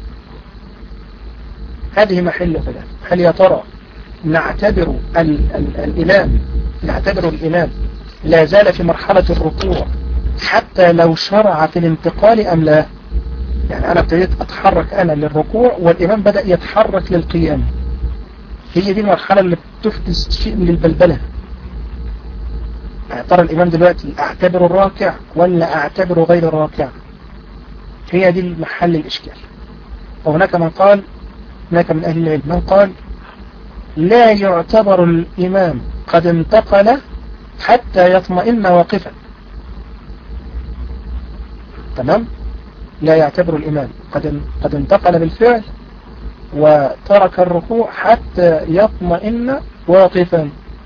هذه محل خلاف. هل يا ترى نعتبر ال ال الإمام نعتبر الإمام لا زال في مرحلة الركوع حتى لو شرع في الانتقال أم لا؟ يعني أنا ابتديت أتحرك أنا للركوع والإمام بدأ يتحرك للقيام، هي دي المرحلة اللي بتحدث شيء من البلبلة. ترى الإمام دلوقتي أعتبره الراكع ولا أعتبره غير الراكع؟ هي دي المحل الإشكال. وهناك من قال، هناك من أهل العلم من قال لا يعتبر الإمام قد انتقل حتى يطمئن واقفا. تمام؟ لا يعتبر الإمام قد قد انتقل بالفعل وترك الركوع حتى يطمئن واقفا.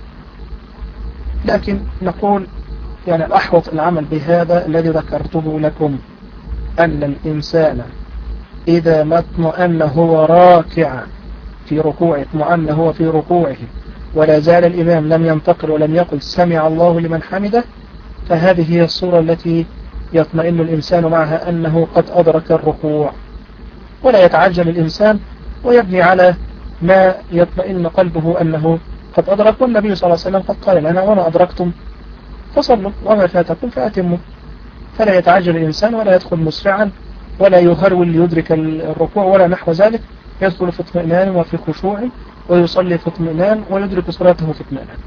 لكن نقول يعني الأحوط العمل بهذا الذي ذكرته لكم، أن الإنسان إذا ما اطمأن هو راكع في ركوعه، اطمأن هو في ركوعه ولا زال الإمام لم ينتقل ولم يقل سمع الله لمن حمده، فهذه هي الصورة التي يطمئن الإنسان معها أنه قد أدرك الركوع، ولا يتعجل الإنسان ويبني على ما يطمئن قلبه أنه قد أدرك. والنبي صلى الله عليه وسلم قد قال لنا وما أدركتم فصلوا وما فاتكم فأتموا. فلا يتعجل الإنسان ولا يدخل مسرعا ولا يهرول ليدرك الركوع ولا نحو ذلك، يدخل في اطمئنان وفي خشوع ويصلي في اطمئنان ويدرك صلاته في اطمئنان.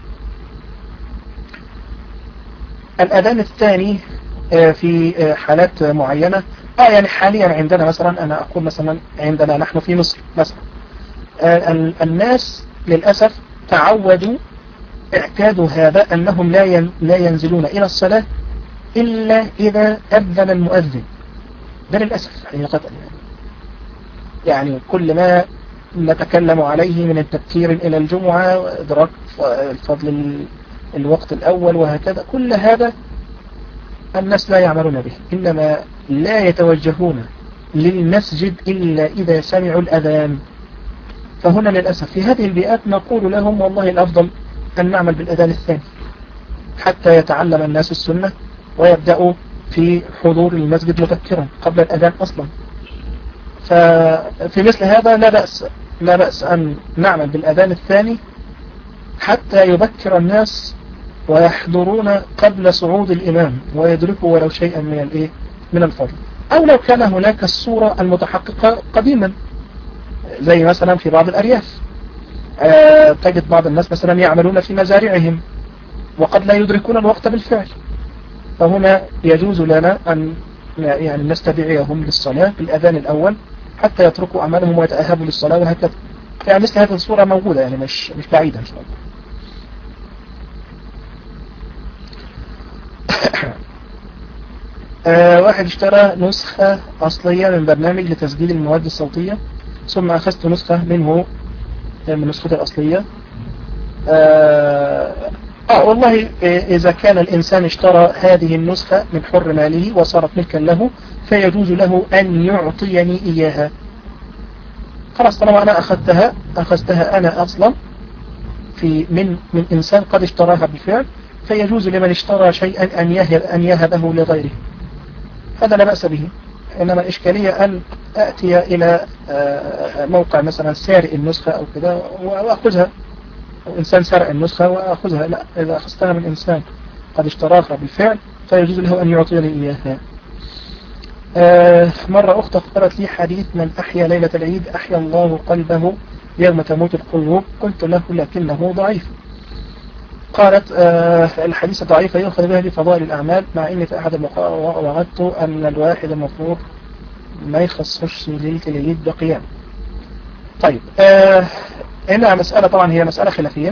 الأذان الثاني في حالات معينة، آه يعني حاليا عندنا مثلا، أنا أقول مثلا عندنا نحن في مصر مثلا، آه الناس للأسف تعودوا اعتادوا هذا أنهم لا لا ينزلون إلى الصلاة إلا إذا أذن المؤذن. ده للأسف حقيقة يعني كل ما نتكلم عليه من التبكير إلى الجمعة وإدراك فضل الوقت الأول وهكذا، كل هذا الناس لا يعملون به، إنما لا يتوجهون للمسجد إلا إذا سمعوا الأذان. فهنا للأسف في هذه البيئات نقول لهم والله الأفضل أن نعمل بالأذان الثاني حتى يتعلم الناس السنة ويبدأوا في حضور المسجد مبكرا قبل الأذان أصلا. ففي مثل هذا لا بأس لا بأس أن نعمل بالأذان الثاني حتى يبكر الناس ويحضرون قبل صعود الإمام ويدركوا ولو شيئا من الإيه من الفضل. أو لو كان هناك الصورة المتحققة قديما زي مثلا في بعض الأرياف، أه تجد بعض الناس مثلا يعملون في مزارعهم وقد لا يدركون الوقت بالفعل، فهنا يجوز لنا أن يعني نستدعيهم للصلاة بالأذان الأول حتى يتركوا أعمالهم ويتأهبوا للصلاة وهكذا. يعني مثل هذه الصورة موجودة، يعني مش مش بعيدة إن شاء الله. آه واحد اشترى نسخة أصلية من برنامج لتسجيل المواد الصوتية، ثم أخذت نسخة منه من نسخة الأصلية. آه, آه والله إذا كان الإنسان اشترى هذه النسخة من حر ماله وصارت ملكا له فيجوز له أن يعطيني إياها. خلاص طالما أنا أخذتها أخذتها أنا أصلا في من من إنسان قد اشتراها بالفعل، فيجوز لمن اشترى شيئا أن يهب أن يهبه لغيره، هذا لا بأس به. إنما الإشكالية أن أأتي إلى موقع مثلا سارق النسخة أو كذا وأخذها، أو إنسان سرق النسخة وأخذها. لا، إذا أخذتها من إنسان قد اشتراها بالفعل فيجوز له أن يعطيني إياها. مرة أخت اختارت لي حديث من أحيا ليلة العيد أحيا الله قلبه يوم تموت القلوب، قلت له لكنه ضعيف. قالت آه الحديث ضعيف يؤخذ به لفضائل الأعمال، مع أن في أحد المقالات وعدت أن الواحد المفروض ما يخصصش ليلة العيد بقيام. طيب آه هنا مسألة طبعا هي مسألة خلافية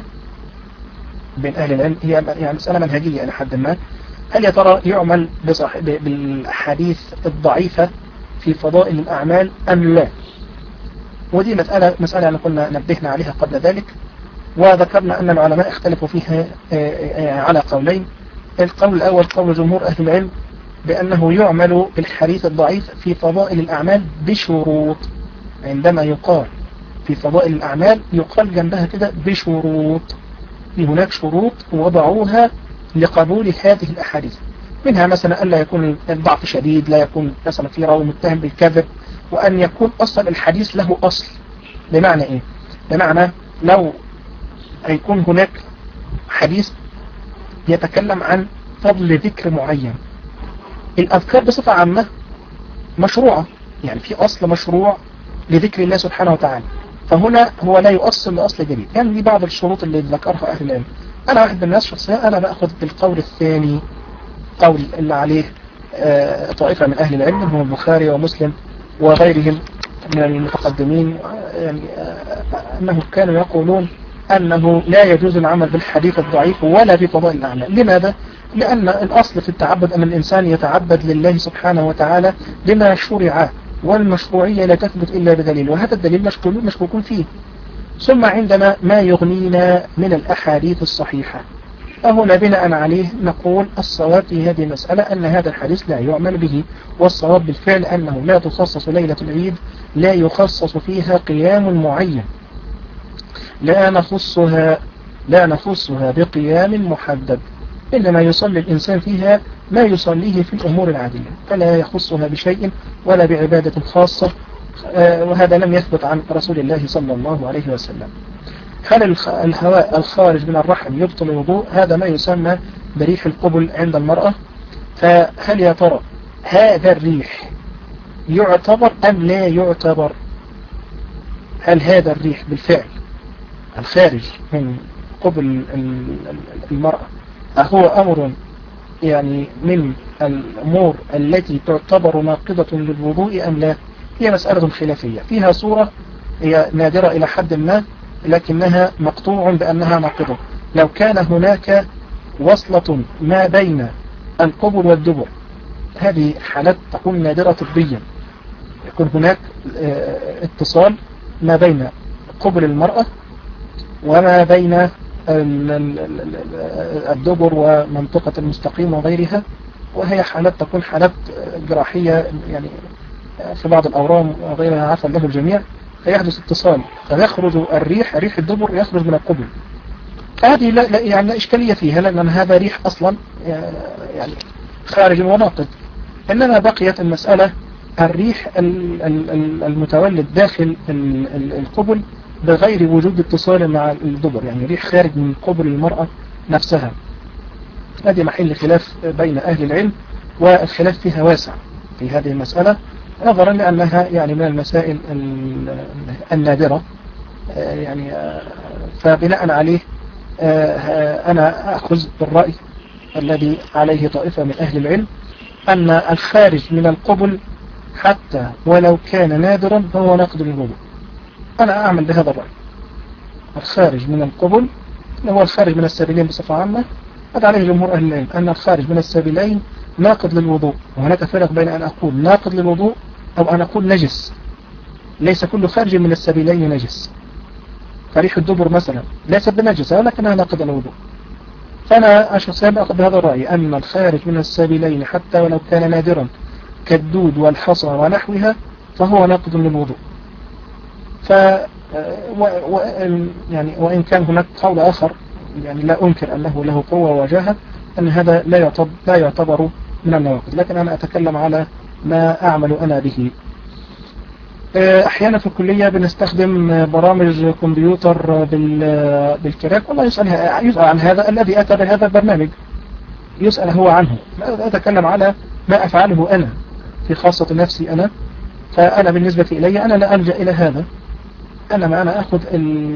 بين أهل العلم، هي يعني مسألة منهجية إلى حد ما. هل يا ترى يعمل بالحديث الضعيفة في فضائل الأعمال أم لا؟ ودي مسألة مسألة يعني كنا نبهنا عليها قبل ذلك، وذكرنا أن العلماء اختلفوا فيها على قولين. القول الأول قول جمهور أهل العلم بأنه يعمل بالحديث الضعيف في فضائل الأعمال بشروط. عندما يقال في فضائل الأعمال يقال جنبها كده بشروط، هناك شروط وضعوها لقبول هذه الأحاديث، منها مثلا ألا يكون الضعف شديد، لا يكون مثلا في راوي متهم بالكذب، وأن يكون أصلا الحديث له أصل. بمعنى إيه؟ بمعنى لو يكون هناك حديث يتكلم عن فضل ذكر معين، الأذكار بصفة عامة مشروعة، يعني في أصل مشروع لذكر الله سبحانه وتعالى، فهنا هو لا يؤصل لأصل جديد. يعني دي بعض الشروط اللي ذكرها أهل العلم. أنا واحد من الناس شخصيا أنا بأخذ بالقول الثاني، قول اللي عليه آه طائفة من أهل العلم هم البخاري ومسلم وغيرهم من المتقدمين، يعني آه أنهم كانوا يقولون أنه لا يجوز العمل بالحديث الضعيف ولا بفضائل الأعمال. لماذا؟ لأن الأصل في التعبد أن الإنسان يتعبد لله سبحانه وتعالى بما شرع، والمشروعية لا تثبت إلا بدليل، وهذا الدليل مشكوك فيه. ثم عندنا ما يغنينا من الأحاديث الصحيحة، فهنا بناء عليه نقول الصواب في هذه المسألة أن هذا الحديث لا يعمل به، والصواب بالفعل أنه لا تخصص ليلة العيد، لا يخصص فيها قيام معين، لا نخصها لا نخصها بقيام محدد، إنما يصلي الإنسان فيها ما يصليه في الأمور العادية، فلا يخصها بشيء ولا بعبادة خاصة، وهذا لم يثبت عن رسول الله صلى الله عليه وسلم. هل الهواء الخارج من الرحم يبطل الوضوء؟ هذا ما يسمى بريح القبل عند المرأة. فهل يا ترى هذا الريح يعتبر أم لا يعتبر؟ هل هذا الريح بالفعل الخارج من قبل المرأة هو أمر يعني من الأمور التي تعتبر ناقضة للوضوء أم لا؟ هي مسألة خلافية فيها صورة هي نادرة إلى حد ما، لكنها مقطوع بأنها ناقضة. لو كان هناك وصلة ما بين القبل والدبر، هذه حالات تكون نادرة طبيا، يكون هناك اتصال ما بين قبل المرأة وما بين الدبر ومنطقة المستقيم وغيرها، وهي حالات تكون حالات جراحية يعني في بعض الأورام وغيرها عفوا له الجميع، فيحدث اتصال فيخرج الريح ريح الدبر يخرج من القبل. هذه لا, لا يعني لا إشكالية فيها، لأن هذا ريح أصلا يعني خارج وناقض. إنما بقيت المسألة الريح المتولد داخل القبل بغير وجود اتصال مع الدبر، يعني ريح خارج من قبل المرأة نفسها. هذه محل خلاف بين أهل العلم، والخلاف فيها واسع في هذه المسألة، نظرا لأنها يعني من المسائل النادرة. يعني فبناء عليه أنا أخذ بالرأي الذي عليه طائفة من أهل العلم أن الخارج من القبل حتى ولو كان نادرا فهو ناقض للوضوء. أنا أعمل بهذا الرأي. الخارج من القبل هو الخارج من السبيلين بصفة عامة، هذا عليه جمهور أهل العلم أن الخارج من السبيلين ناقض للوضوء. وهناك فرق بين أن أقول ناقض للوضوء أو أن أقول نجس. ليس كل خارج من السبيلين نجس، فريح الدبر مثلا ليست بنجسة ولكنها ناقض للوضوء. فأنا شخصيا أخذ بهذا الرأي أن الخارج من السبيلين حتى ولو كان نادرا كالدود والحصى ونحوها فهو ناقض للوضوء. ف و... و... يعني وإن كان هناك قول آخر يعني لا أنكر أنه له قوة ووجاهة، أن هذا لا يعتبر, لا يعتبر من النواقض، لكن أنا أتكلم على ما أعمل أنا به. أحيانا في الكلية بنستخدم برامج كمبيوتر بالكراك، والله يسأل, يسأل عن هذا الذي أتى بهذا البرنامج، يسأل هو عنه. أتكلم على ما أفعله أنا في خاصة نفسي أنا. فأنا بالنسبة إلي أنا لا ألجأ إلى هذا، أنا ما أنا أخذ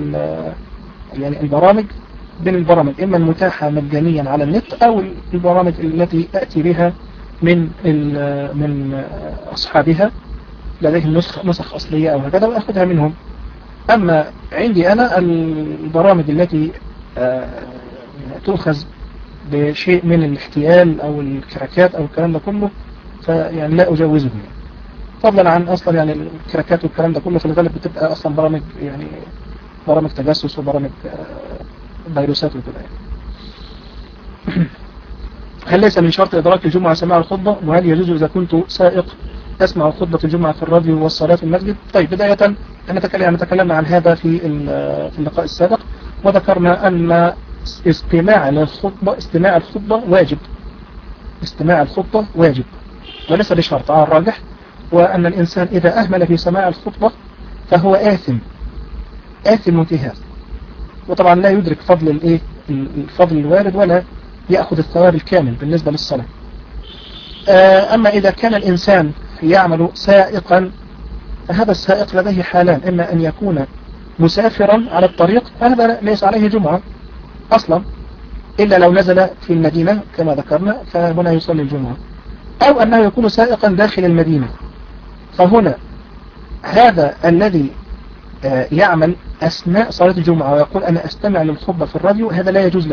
يعني البرامج بين البرامج إما المتاحة مجانيا على النت أو البرامج التي أأتي بها من من أصحابها لديهم نسخ نسخ أصلية أو هكذا وأخذها منهم. أما عندي أنا البرامج التي تؤخذ بشيء من الاحتيال أو الكراكات أو الكلام ده كله فيعني لا أجوزه، فضلا عن أصلا يعني الكراكات والكلام ده كله في الغالب بتبقى أصلا برامج يعني برامج تجسس وبرامج فيروسات وكده يعني. هل ليس من شرط إدراك الجمعة سماع الخطبة؟ وهل يجوز إذا كنت سائق أسمع خطبة الجمعة في الراديو والصلاة في المسجد؟ طيب بداية أنا تكلمنا عن هذا في في اللقاء السابق، وذكرنا أن استماع الخطبة استماع الخطبة واجب استماع الخطبة واجب وليس بشرط على الراجح، وأن الإنسان إذا أهمل في سماع الخطبة فهو آثم آثم في هذا، وطبعا لا يدرك فضل الإيه الفضل الوارد ولا يأخذ الثواب الكامل بالنسبة للصلاة. أما إذا كان الإنسان يعمل سائقا فهذا السائق لديه حالان، إما أن يكون مسافرا على الطريق فهذا ليس عليه جمعة أصلا إلا لو نزل في المدينة كما ذكرنا فهنا يصلي الجمعة، أو أنه يكون سائقا داخل المدينة، فهنا هذا الذي يعمل أثناء صلاة الجمعة ويقول أنا أستمع للخطبة في الراديو هذا لا يجوز له،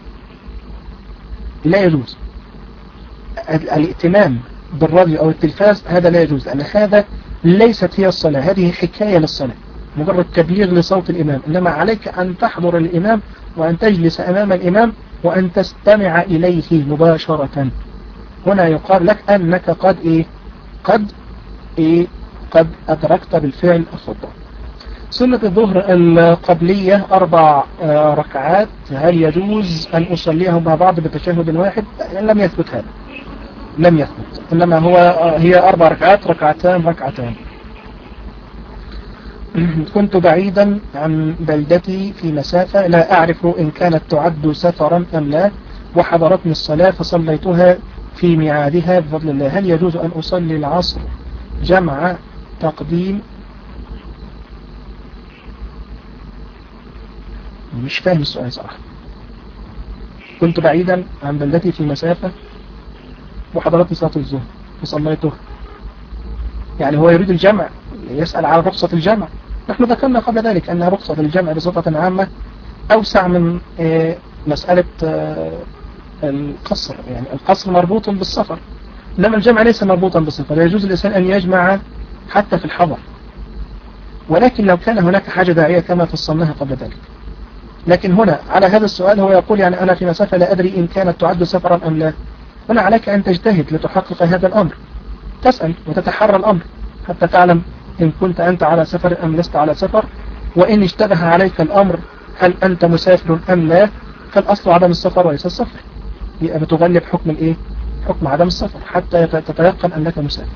لا يجوز الائتمام بالراديو أو التلفاز، هذا لا يجوز، لأن هذا ليست هي الصلاة، هذه حكاية للصلاة مجرد تبليغ لصوت الإمام، إنما عليك أن تحضر الإمام وأن تجلس أمام الإمام وأن تستمع إليه مباشرة. هنا يقال لك أنك قد إيه قد إيه قد أدركت بالفعل الخطبة. سنة الظهر القبلية أربع ركعات، هل يجوز أن أصليهم مع بعض بتشهد واحد؟ لم يثبت هذا، لم يثبت، إنما هو هي أربع ركعات ركعتان ركعتان. كنت بعيدا عن بلدتي في مسافة لا أعرف إن كانت تعد سفرا أم لا، وحضرتني الصلاة فصليتها في ميعادها بفضل الله، هل يجوز أن أصلي العصر جمع تقديم؟ مش فاهم السؤال صراحة. كنت بعيدا عن بلدتي في مسافة وحضرتني صلاة الظهر وصليته، يعني هو يريد الجمع، يسأل على رخصة الجمع. نحن ذكرنا قبل ذلك أن رخصة الجمع بصفة عامة أوسع من مسألة القصر، يعني القصر مربوط بالسفر، إنما الجمع ليس مربوطا بالسفر، يجوز الإنسان أن يجمع حتى في الحضر، ولكن لو كان هناك حاجة داعية كما فصلناها قبل ذلك. لكن هنا على هذا السؤال هو يقول يعني أنا في مسافة لا أدري إن كانت تعد سفرا أم لا، هنا عليك أن تجتهد لتحقق هذا الأمر، تسأل وتتحرى الأمر حتى تعلم إن كنت أنت على سفر أم لست على سفر، وإن اشتبه عليك الأمر هل أنت مسافر أم لا، فالأصل عدم السفر وليس السفر، يبقى بتغلب حكم الإيه؟ حكم عدم السفر حتى تتيقن أنك مسافر.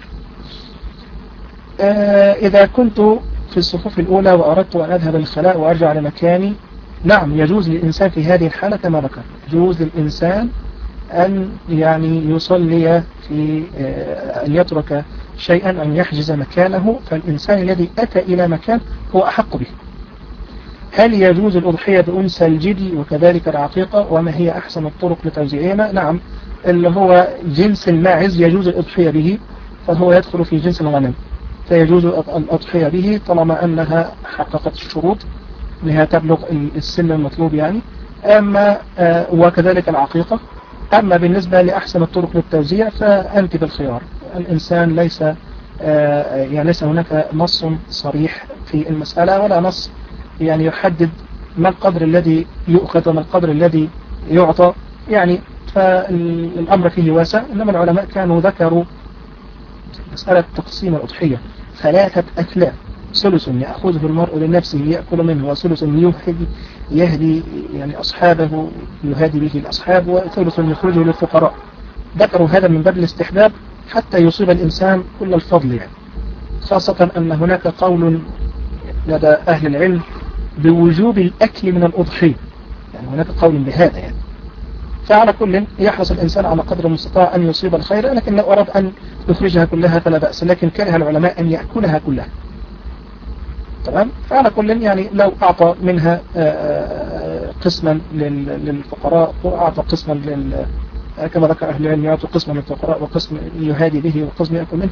آه إذا كنت في الصفوف الأولى وأردت أن أذهب للخلاء وأرجع لمكاني، نعم يجوز للإنسان في هذه الحالة كما ذكر، يجوز للإنسان أن يعني يصلي في أن يترك شيئا أن يحجز مكانه، فالإنسان الذي أتى إلى مكان هو أحق به. هل يجوز الأضحية بأنثى الجدي وكذلك العقيقة، وما هي أحسن الطرق لتوزيعهما؟ نعم، اللي هو جنس الماعز يجوز الأضحية به، فهو يدخل في جنس الغنم، فيجوز الأضحية به طالما أنها حققت الشروط أنها تبلغ السن المطلوب يعني. أما وكذلك العقيقة. أما بالنسبة لأحسن الطرق للتوزيع فأنت بالخيار، الإنسان ليس يعني ليس هناك نص صريح في المسألة ولا نص يعني يحدد ما القدر الذي يؤخذ وما القدر الذي يعطى، يعني فالأمر فيه واسع. إنما العلماء كانوا ذكروا مسألة تقسيم الأضحية ثلاثة أثلاث، ثلث يأخذه المرء لنفسه يأكل منه، وثلث يهدي يهدي يعني أصحابه يهدي به الأصحاب، وثلث يخرجه للفقراء. ذكروا هذا من باب الاستحباب حتى يصيب الإنسان كل الفضل يعني، خاصة أن هناك قول لدى أهل العلم بوجوب الأكل من الأضحية، يعني هناك قول بهذا يعني. فعلى كل يحرص الإنسان على قدر المستطاع أن يصيب الخير، لكن لو أراد أن يخرجها كلها فلا بأس، لكن كره العلماء أن يأكلها كلها. تمام؟ فعلى كل يعني لو أعطى منها قسما للفقراء وأعطى قسما لل كما ذكر أهل العلم يعطوا قسما للفقراء وقسم يهادي به وقسم يأكل منه،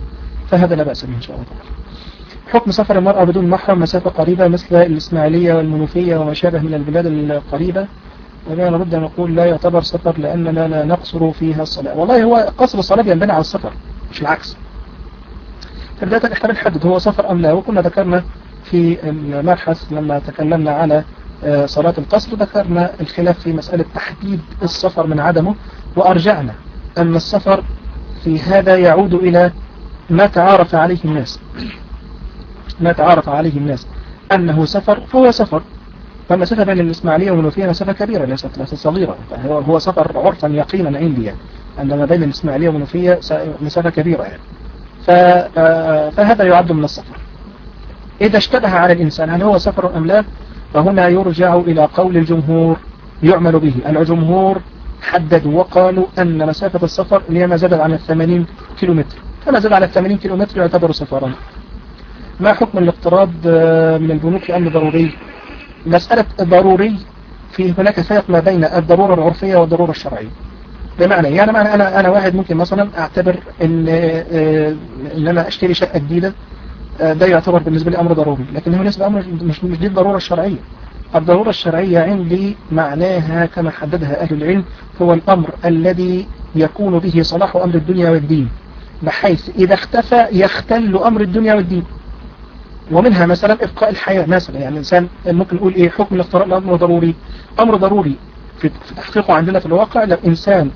فهذا لا بأس به إن شاء الله. حكم سفر المرأة بدون محرم مسافة قريبة مثل الإسماعيلية والمنوفية وما شابه من البلاد القريبة، ولا نرد أن نقول لا يعتبر سفر لأننا لا نقصر فيها الصلاة. والله هو قصر الصلاة ينبني على السفر مش العكس. فبداية احنا بنحدد هو سفر أم لا، وكنا ذكرنا في المبحث لما تكلمنا على صلاة القصر ذكرنا الخلاف في مسألة تحديد السفر من عدمه، وأرجعنا أن السفر في هذا يعود إلى ما تعارف عليه الناس ما تعارف عليه الناس أنه سفر فهو سفر. فالمسافة بين الإسماعيلية والمنوفية مسافة كبيرة ليست ليست صغيرة، هو سفر عرفا يقينا عندي يعني عندما بين الإسماعيلية والمنوفية مسافة كبيرة يعني. فهذا يعد من السفر. إذا اشتبه على الإنسان هل هو سفر أم لا، فهنا يرجع إلى قول الجمهور يعمل به. الجمهور حددوا وقالوا أن مسافة السفر اللي ما زادت عن الثمانين كيلومتر، فما زاد على الثمانين كيلومتر يعتبر سفرا. ما حكم الاقتراض من البنوك لأنه ضروري؟ مسألة ضروري في هناك فرق ما بين الضرورة العرفية والضرورة الشرعية. بمعنى يعني معنى أنا أنا واحد ممكن مثلا أعتبر إن إن أنا أشتري شقة جديدة، ده يعتبر بالنسبة لي أمر ضروري، لكن هو بالنسبة أمر مش مش دي الضرورة الشرعية. الضرورة الشرعية عندي معناها كما حددها أهل العلم هو الأمر الذي يكون به صلاح أمر الدنيا والدين، بحيث إذا اختفى يختل أمر الدنيا والدين. ومنها مثلا إبقاء الحياة مثلا، يعني الإنسان ممكن نقول إيه حكم الاقتراض أمر ضروري. أمر ضروري في تحقيقه عندنا في الواقع لو إنسان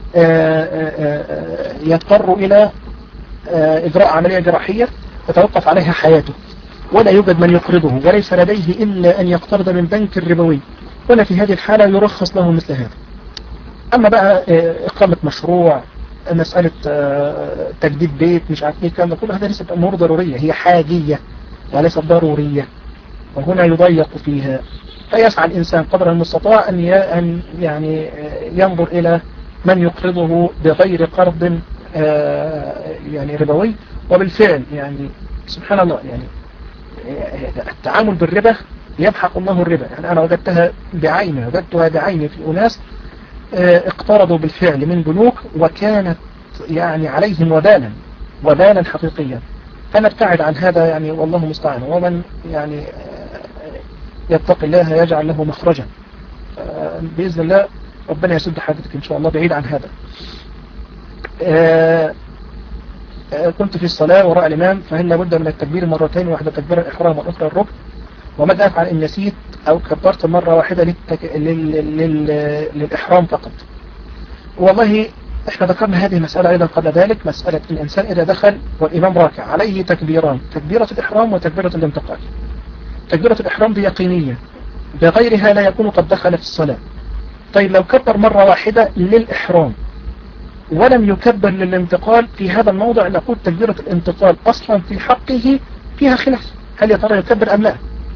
يضطر إلى إجراء عملية جراحية تتوقف عليها حياته، ولا يوجد من يقرضه وليس لديه إلا أن يقترض من بنك الربوي، ولا في هذه الحالة يرخص له مثل هذا. أما بقى إقامة مشروع، مسألة تجديد بيت، مش عارف ايه كلام كل هذا ليست أمور ضرورية، هي حاجية وليست ضرورية، وهنا يضيق فيها. فيسعى الإنسان قدر المستطاع أن يعني ينظر إلى من يقرضه بغير قرض يعني ربوي. وبالفعل يعني سبحان الله يعني التعامل بالربا يمحق الله الربا. يعني أنا وجدتها بعيني وجدتها بعيني في أناس اقترضوا بالفعل من بنوك وكانت يعني عليهم وبالا وبالا حقيقيا. فنبتعد عن هذا يعني والله مستعان. ومن يعني يتقي الله يجعل له مخرجا بإذن الله. ربنا يسد حاجتك إن شاء الله بعيد عن هذا. كنت في الصلاة وراء الإمام، فهل لابد من التكبير مرتين، واحدة تكبير الإحرام والأخرى الركن؟ وماذا أفعل إن نسيت أو كبرت مرة واحدة للتك... لل... لل... للإحرام فقط؟ والله إحنا ذكرنا هذه المسألة أيضا قبل ذلك. مسألة الإنسان إذا دخل والإمام راكع عليه تكبيران، تكبيرة الإحرام وتكبيرة الانتقال. تكبيرة الإحرام دي يقينية، بغيرها لا يكون قد دخل في الصلاة. طيب لو كبر مرة واحدة للإحرام ولم يكبر للانتقال، في هذا الموضع نقول تكبيرة الانتقال أصلا في حقه فيها خلاف، هل يا ترى يكبر أم لا؟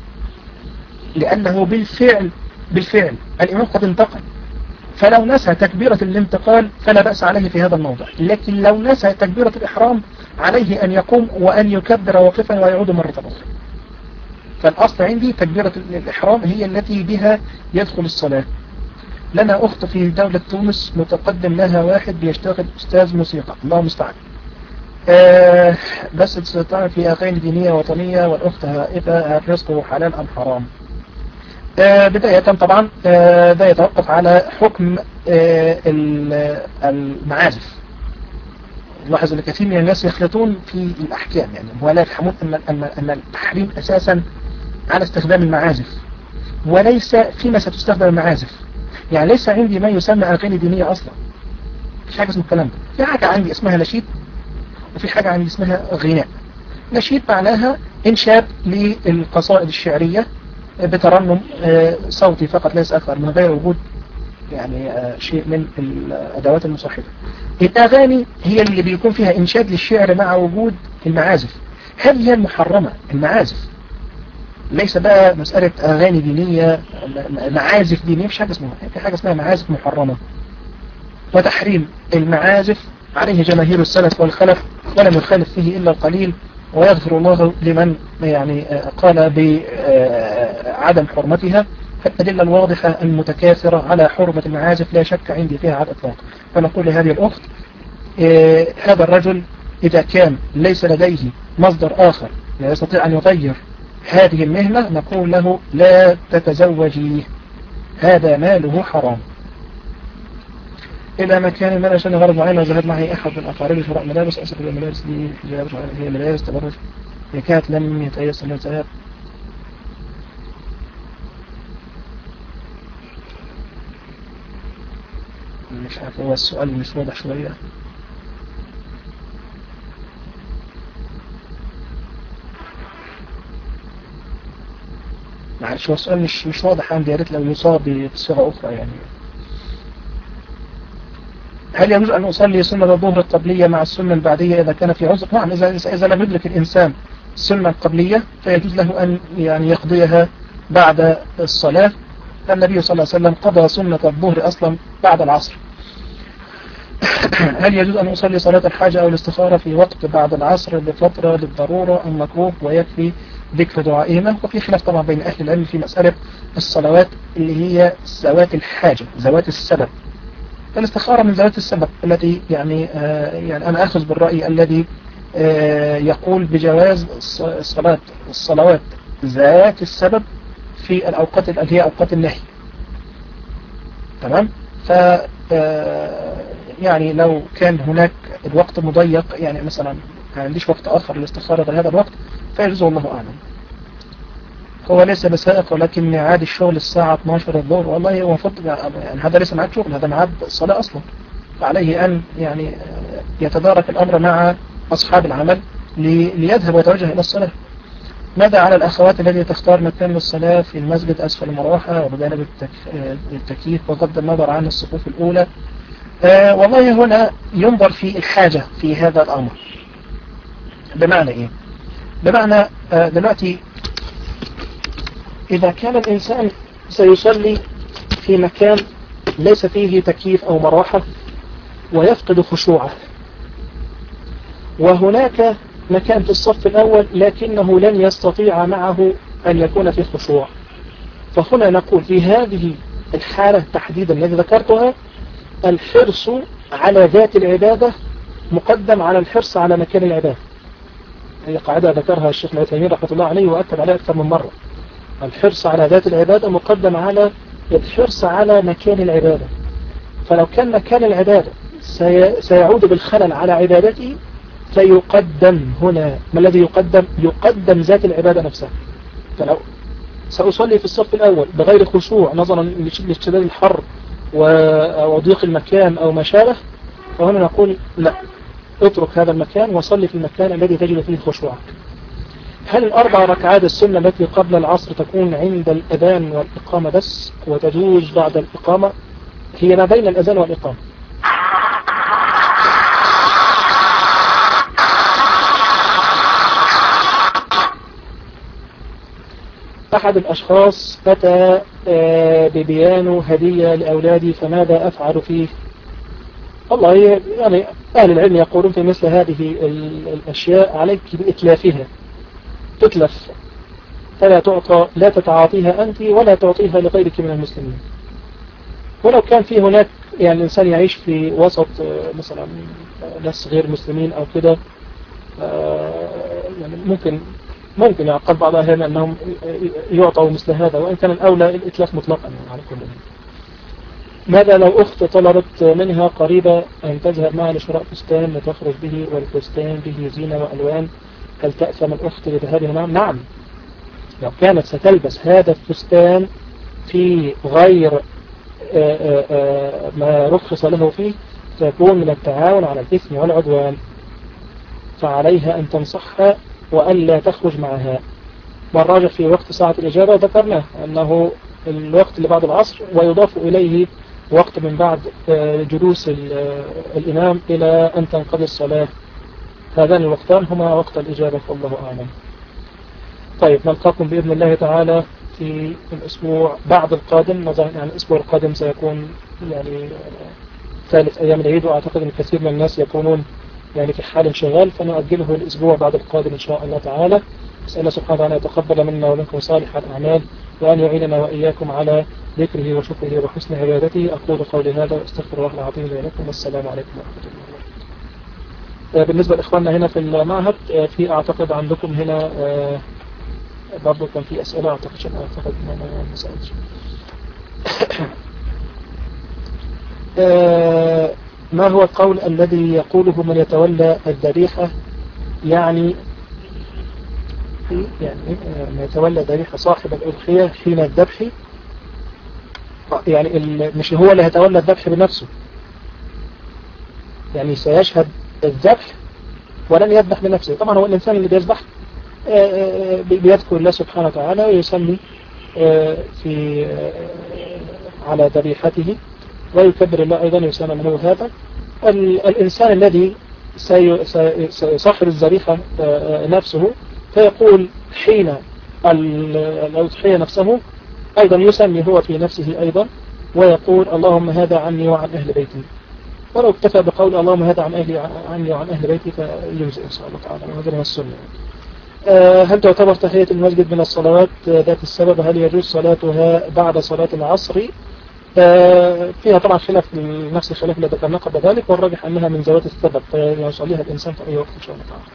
لأنه بالفعل بالفعل الإمام قد انتقل، فلو نسى تكبيرة الانتقال فلا بأس عليه في هذا الموضع. لكن لو نسى تكبيرة الإحرام عليه أن يقوم وأن يكبر واقفا ويعود مرة أخرى. فالأصل عندي تكبيرة الإحرام هي التي بها يدخل الصلاة. لنا أخت في دولة تونس متقدم لها واحد بيشتغل أستاذ موسيقى، الله المستعان. آه بس تستطيع في أغاني دينية وطنية، والأخت هائفة، الرزق حلال أم حرام؟ آه بداية طبعا آه ده يتوقف على حكم آه المعازف. لاحظ أن كثير من الناس يخلطون في الأحكام، يعني ولا يفهمون أن أن أن التحريم أساسا على استخدام المعازف، وليس فيما ستستخدم المعازف. يعني ليس عندي ما يسمى أغاني دينية أصلا، مش حاجة اسمه الكلام ده. في حاجة عندي اسمها نشيد، وفي حاجة عندي اسمها غناء. نشيد معناها إنشاد للقصائد الشعرية بترنم صوتي فقط ليس أكثر، من غير وجود يعني شيء من الأدوات المصاحبة. الأغاني هي اللي بيكون فيها إنشاد للشعر مع وجود المعازف. هذه هي المحرمة، المعازف. ليس بقى مسألة أغاني دينية، معازف دينية، مش حاجة اسمها، في حاجة اسمها معازف محرمة. وتحريم المعازف عليه جماهير السلف والخلف، ولم يخالف فيه إلا القليل، ويغفر الله لمن يعني قال بعدم حرمتها. فالأدلة الواضحة المتكاثرة على حرمة المعازف لا شك عندي فيها على الإطلاق. فنقول لهذه الأخت هذا الرجل إذا كان ليس لديه مصدر آخر لا يستطيع أن يغير هذه المهنة نقول له لا تتزوجي، هذا ماله حرام. إلى مكان ما عشان غرض معين وذهب معي أحد من أقاربي شراء ملابس، أسف الملابس دي هي ملابس تبرج، هي كانت لم يتأيس أن يتأيس. مش عارف، هو السؤال مش واضح شوية. معلش هو السؤال مش مش واضح عندي، يا ريت لو يصاب بصيغة أخرى يعني. هل يجوز أن أصلي سنة الظهر القبلية مع السنة البعدية إذا كان في عذر؟ نعم، إذا إذا لم يدرك الإنسان السنة القبلية فيجوز له أن يعني يقضيها بعد الصلاة. النبي صلى الله عليه وسلم قضى سنة الظهر أصلا بعد العصر. هل يجوز أن أصلي صلاة الحاجة أو الاستخارة في وقت بعد العصر لفترة للضرورة أم مكروه ويكفي ذكر دعائهما؟ وفي خلاف طبعا بين أهل العلم في مسألة الصلوات اللي هي ذوات الحاجة، ذوات السبب. الاستخارة من ذوات السبب التي يعني آه يعني أنا أخذ بالرأي الذي آه يقول بجواز الصلاة الصلوات ذات السبب في الأوقات اللي هي أوقات النهي. تمام؟ ف يعني لو كان هناك الوقت مضيق، يعني مثلا ما عنديش وقت آخر للاستخارة غير هذا الوقت، فيجوز والله أعلم. هو ليس بسائق ولكن ميعاد الشغل الساعة اثناشر الظهر. والله هو مفضل يعني هذا ليس ميعاد شغل، هذا ميعاد الصلاة أصلا. فعليه أن يعني يتدارك الأمر مع أصحاب العمل ليذهب ويتوجه إلى الصلاة. ماذا على الأخوات التي تختار مكان للصلاة في المسجد أسفل المروحة وبجانب التكييف بغض النظر عن الصفوف الأولى؟ آه والله هنا ينظر في الحاجة في هذا الأمر. بمعنى إيه؟ بمعنى آه دلوقتي إذا كان الإنسان سيصلي في مكان ليس فيه تكييف أو مروحة ويفقد خشوعه، وهناك مكان في الصف الأول لكنه لن يستطيع معه أن يكون في خشوع، فهنا نقول في هذه الحالة تحديدا التي ذكرتها الحرص على ذات العبادة مقدم على الحرص على مكان العبادة. هي قاعدة ذكرها الشيخ العثيمين رحمة الله عليه وأكد عليها أكثر من مرة. الحرص على ذات العبادة مقدم على الحرص على مكان العبادة. فلو كان مكان العبادة سيعود بالخلل على عبادته فيقدم هنا. ما الذي يقدم؟ يقدم ذات العبادة نفسها. فلو سأصلي في الصف الأول بغير خشوع نظرا لاشتداد الحر وضيق المكان أو ما شابه، فهنا نقول لا، اترك هذا المكان وصلي في المكان الذي تجد فيه خشوعك. هل الأربع ركعات السنة التي قبل العصر تكون عند الأذان والإقامة بس وتجوز بعد الإقامة؟ هي ما بين الأذان والإقامة. أحد الأشخاص أتى ببيان هدية لأولادي فماذا أفعل فيه؟ والله يعني أهل العلم يقولون في مثل هذه الأشياء عليك بإتلافها، تتلف فلا تعطى، لا تتعاطيها أنت ولا تعطيها لغيرك من المسلمين. ولو كان في هناك يعني الإنسان يعيش في وسط مثلا ناس غير مسلمين أو كده، يعني ممكن ممكن يعقل بعض أهلنا أنهم يعطوا مثل هذا، وإن كان الأولى الإتلاف مطلقا على كل ذلك. ماذا لو أخت طلبت منها قريبة أن تذهب معها لشراء فستان لتخرج به والفستان به زينة وألوان، هل تأثم الأخت لذهابها معها؟ نعم، لو كانت ستلبس هذا الفستان في غير آآ آآ ما رخص له فيه تكون من التعاون على الإثم والعدوان، فعليها أن تنصحها وألا تخرج معها. والراجح في وقت ساعة الإجابة ذكرناه أنه الوقت اللي بعد العصر ويضاف إليه وقت من بعد جلوس الإمام إلى أن تنقضي الصلاة. هذان الوقتان هما وقت الإجابة والله أعلم. طيب نلقاكم بإذن الله تعالى في الأسبوع بعد القادم، نظرا يعني الأسبوع القادم سيكون يعني ثالث أيام العيد، وأعتقد أن كثير من الناس يكونون يعني في حال انشغال، فنؤجله الأسبوع بعد القادم إن شاء الله تعالى. أسأل الله سبحانه وتعالى يتقبل منا ومنكم صالح الأعمال، وأن يعيننا وإياكم على ذكره وشكره وحسن عبادته. أقول قولي هذا وأستغفر الله العظيم لي ولكم، والسلام عليكم ورحمة الله. بالنسبة لإخواننا هنا في المعهد في أعتقد عندكم هنا برضو كان في أسئلة أعتقد شيء أعتقد إن أنا ما سألتش. ما هو القول الذي يقوله من يتولى الذبيحة يعني يعني من يتولى ذبيحة صاحب الأضحية حين الذبح، يعني مش هو اللي هيتولى الذبح بنفسه، يعني سيشهد الذبح ولن يذبح بنفسه. طبعا هو الإنسان اللي بيذبح بيذكر الله سبحانه وتعالى ويسمي في على ذبيحته ويكبر الله أيضا يسمى منه هذا. الإنسان الذي سيصاحب الذبيحة نفسه فيقول حين الأضحية نفسه أيضا يسمي هو في نفسه أيضا ويقول اللهم هذا عني وعن أهل بيتي، ولو اكتفى بقول اللهم هذا عن أهلي عني وعن أهل بيتي فيجزئ إن شاء الله تعالى. وهذا من السنة. هل تعتبر تحية المسجد من الصلوات ذات السبب؟ هل يجوز صلاتها بعد صلاة العصر؟ فيها طبعا خلاف نفس الخلاف الذي ذكرناه قبل ذلك، والراجح أنها من ذوات السبب فيصليها الإنسان في أي وقت إن شاء الله تعالى.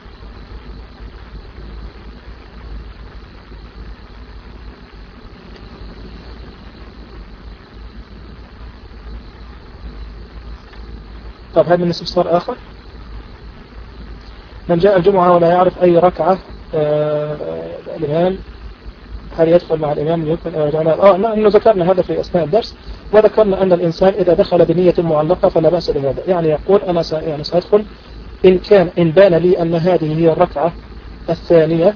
طب هل من استفسار آخر؟ من جاء الجمعة ولا يعرف أي ركعة آه الإمام هل يدخل مع الإمام يمكن أن يرجعنا؟ آه نحن ذكرنا هذا في أثناء الدرس، وذكرنا أن الإنسان إذا دخل بنية معلقة فلا بأس بهذا، يعني يقول أنا س... يعني سأدخل إن كان إن بان لي أن هذه هي الركعة الثانية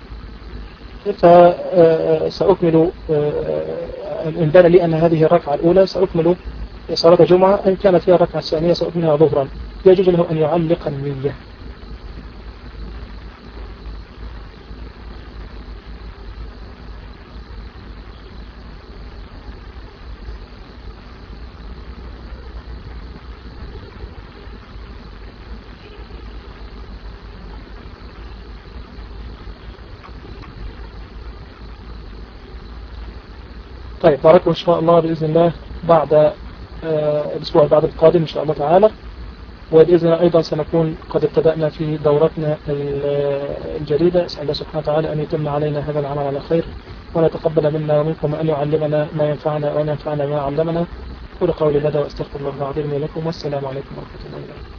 فسأكمل، إن بان لي أن هذه الركعة الأولى سأكمل صلاة جمعة، إن كانت فيها الركعة الثانية سأكملها ظهرا. يجوز له أن يعلق النية. طيب نراكم إن شاء الله بإذن الله بعد آه الأسبوع بعد القادم إن شاء الله تعالى، وبإذن الله أيضا سنكون قد ابتدأنا في دورتنا الجديدة. أسأل الله سبحانه وتعالى أن يتم علينا هذا العمل على خير، وأن يتقبل منا ومنكم وأن يعلمنا ما ينفعنا وأن ينفعنا ما علمنا. قولوا قولي هذا وأستغفر الله العظيم لكم، والسلام عليكم ورحمة الله وبركاته.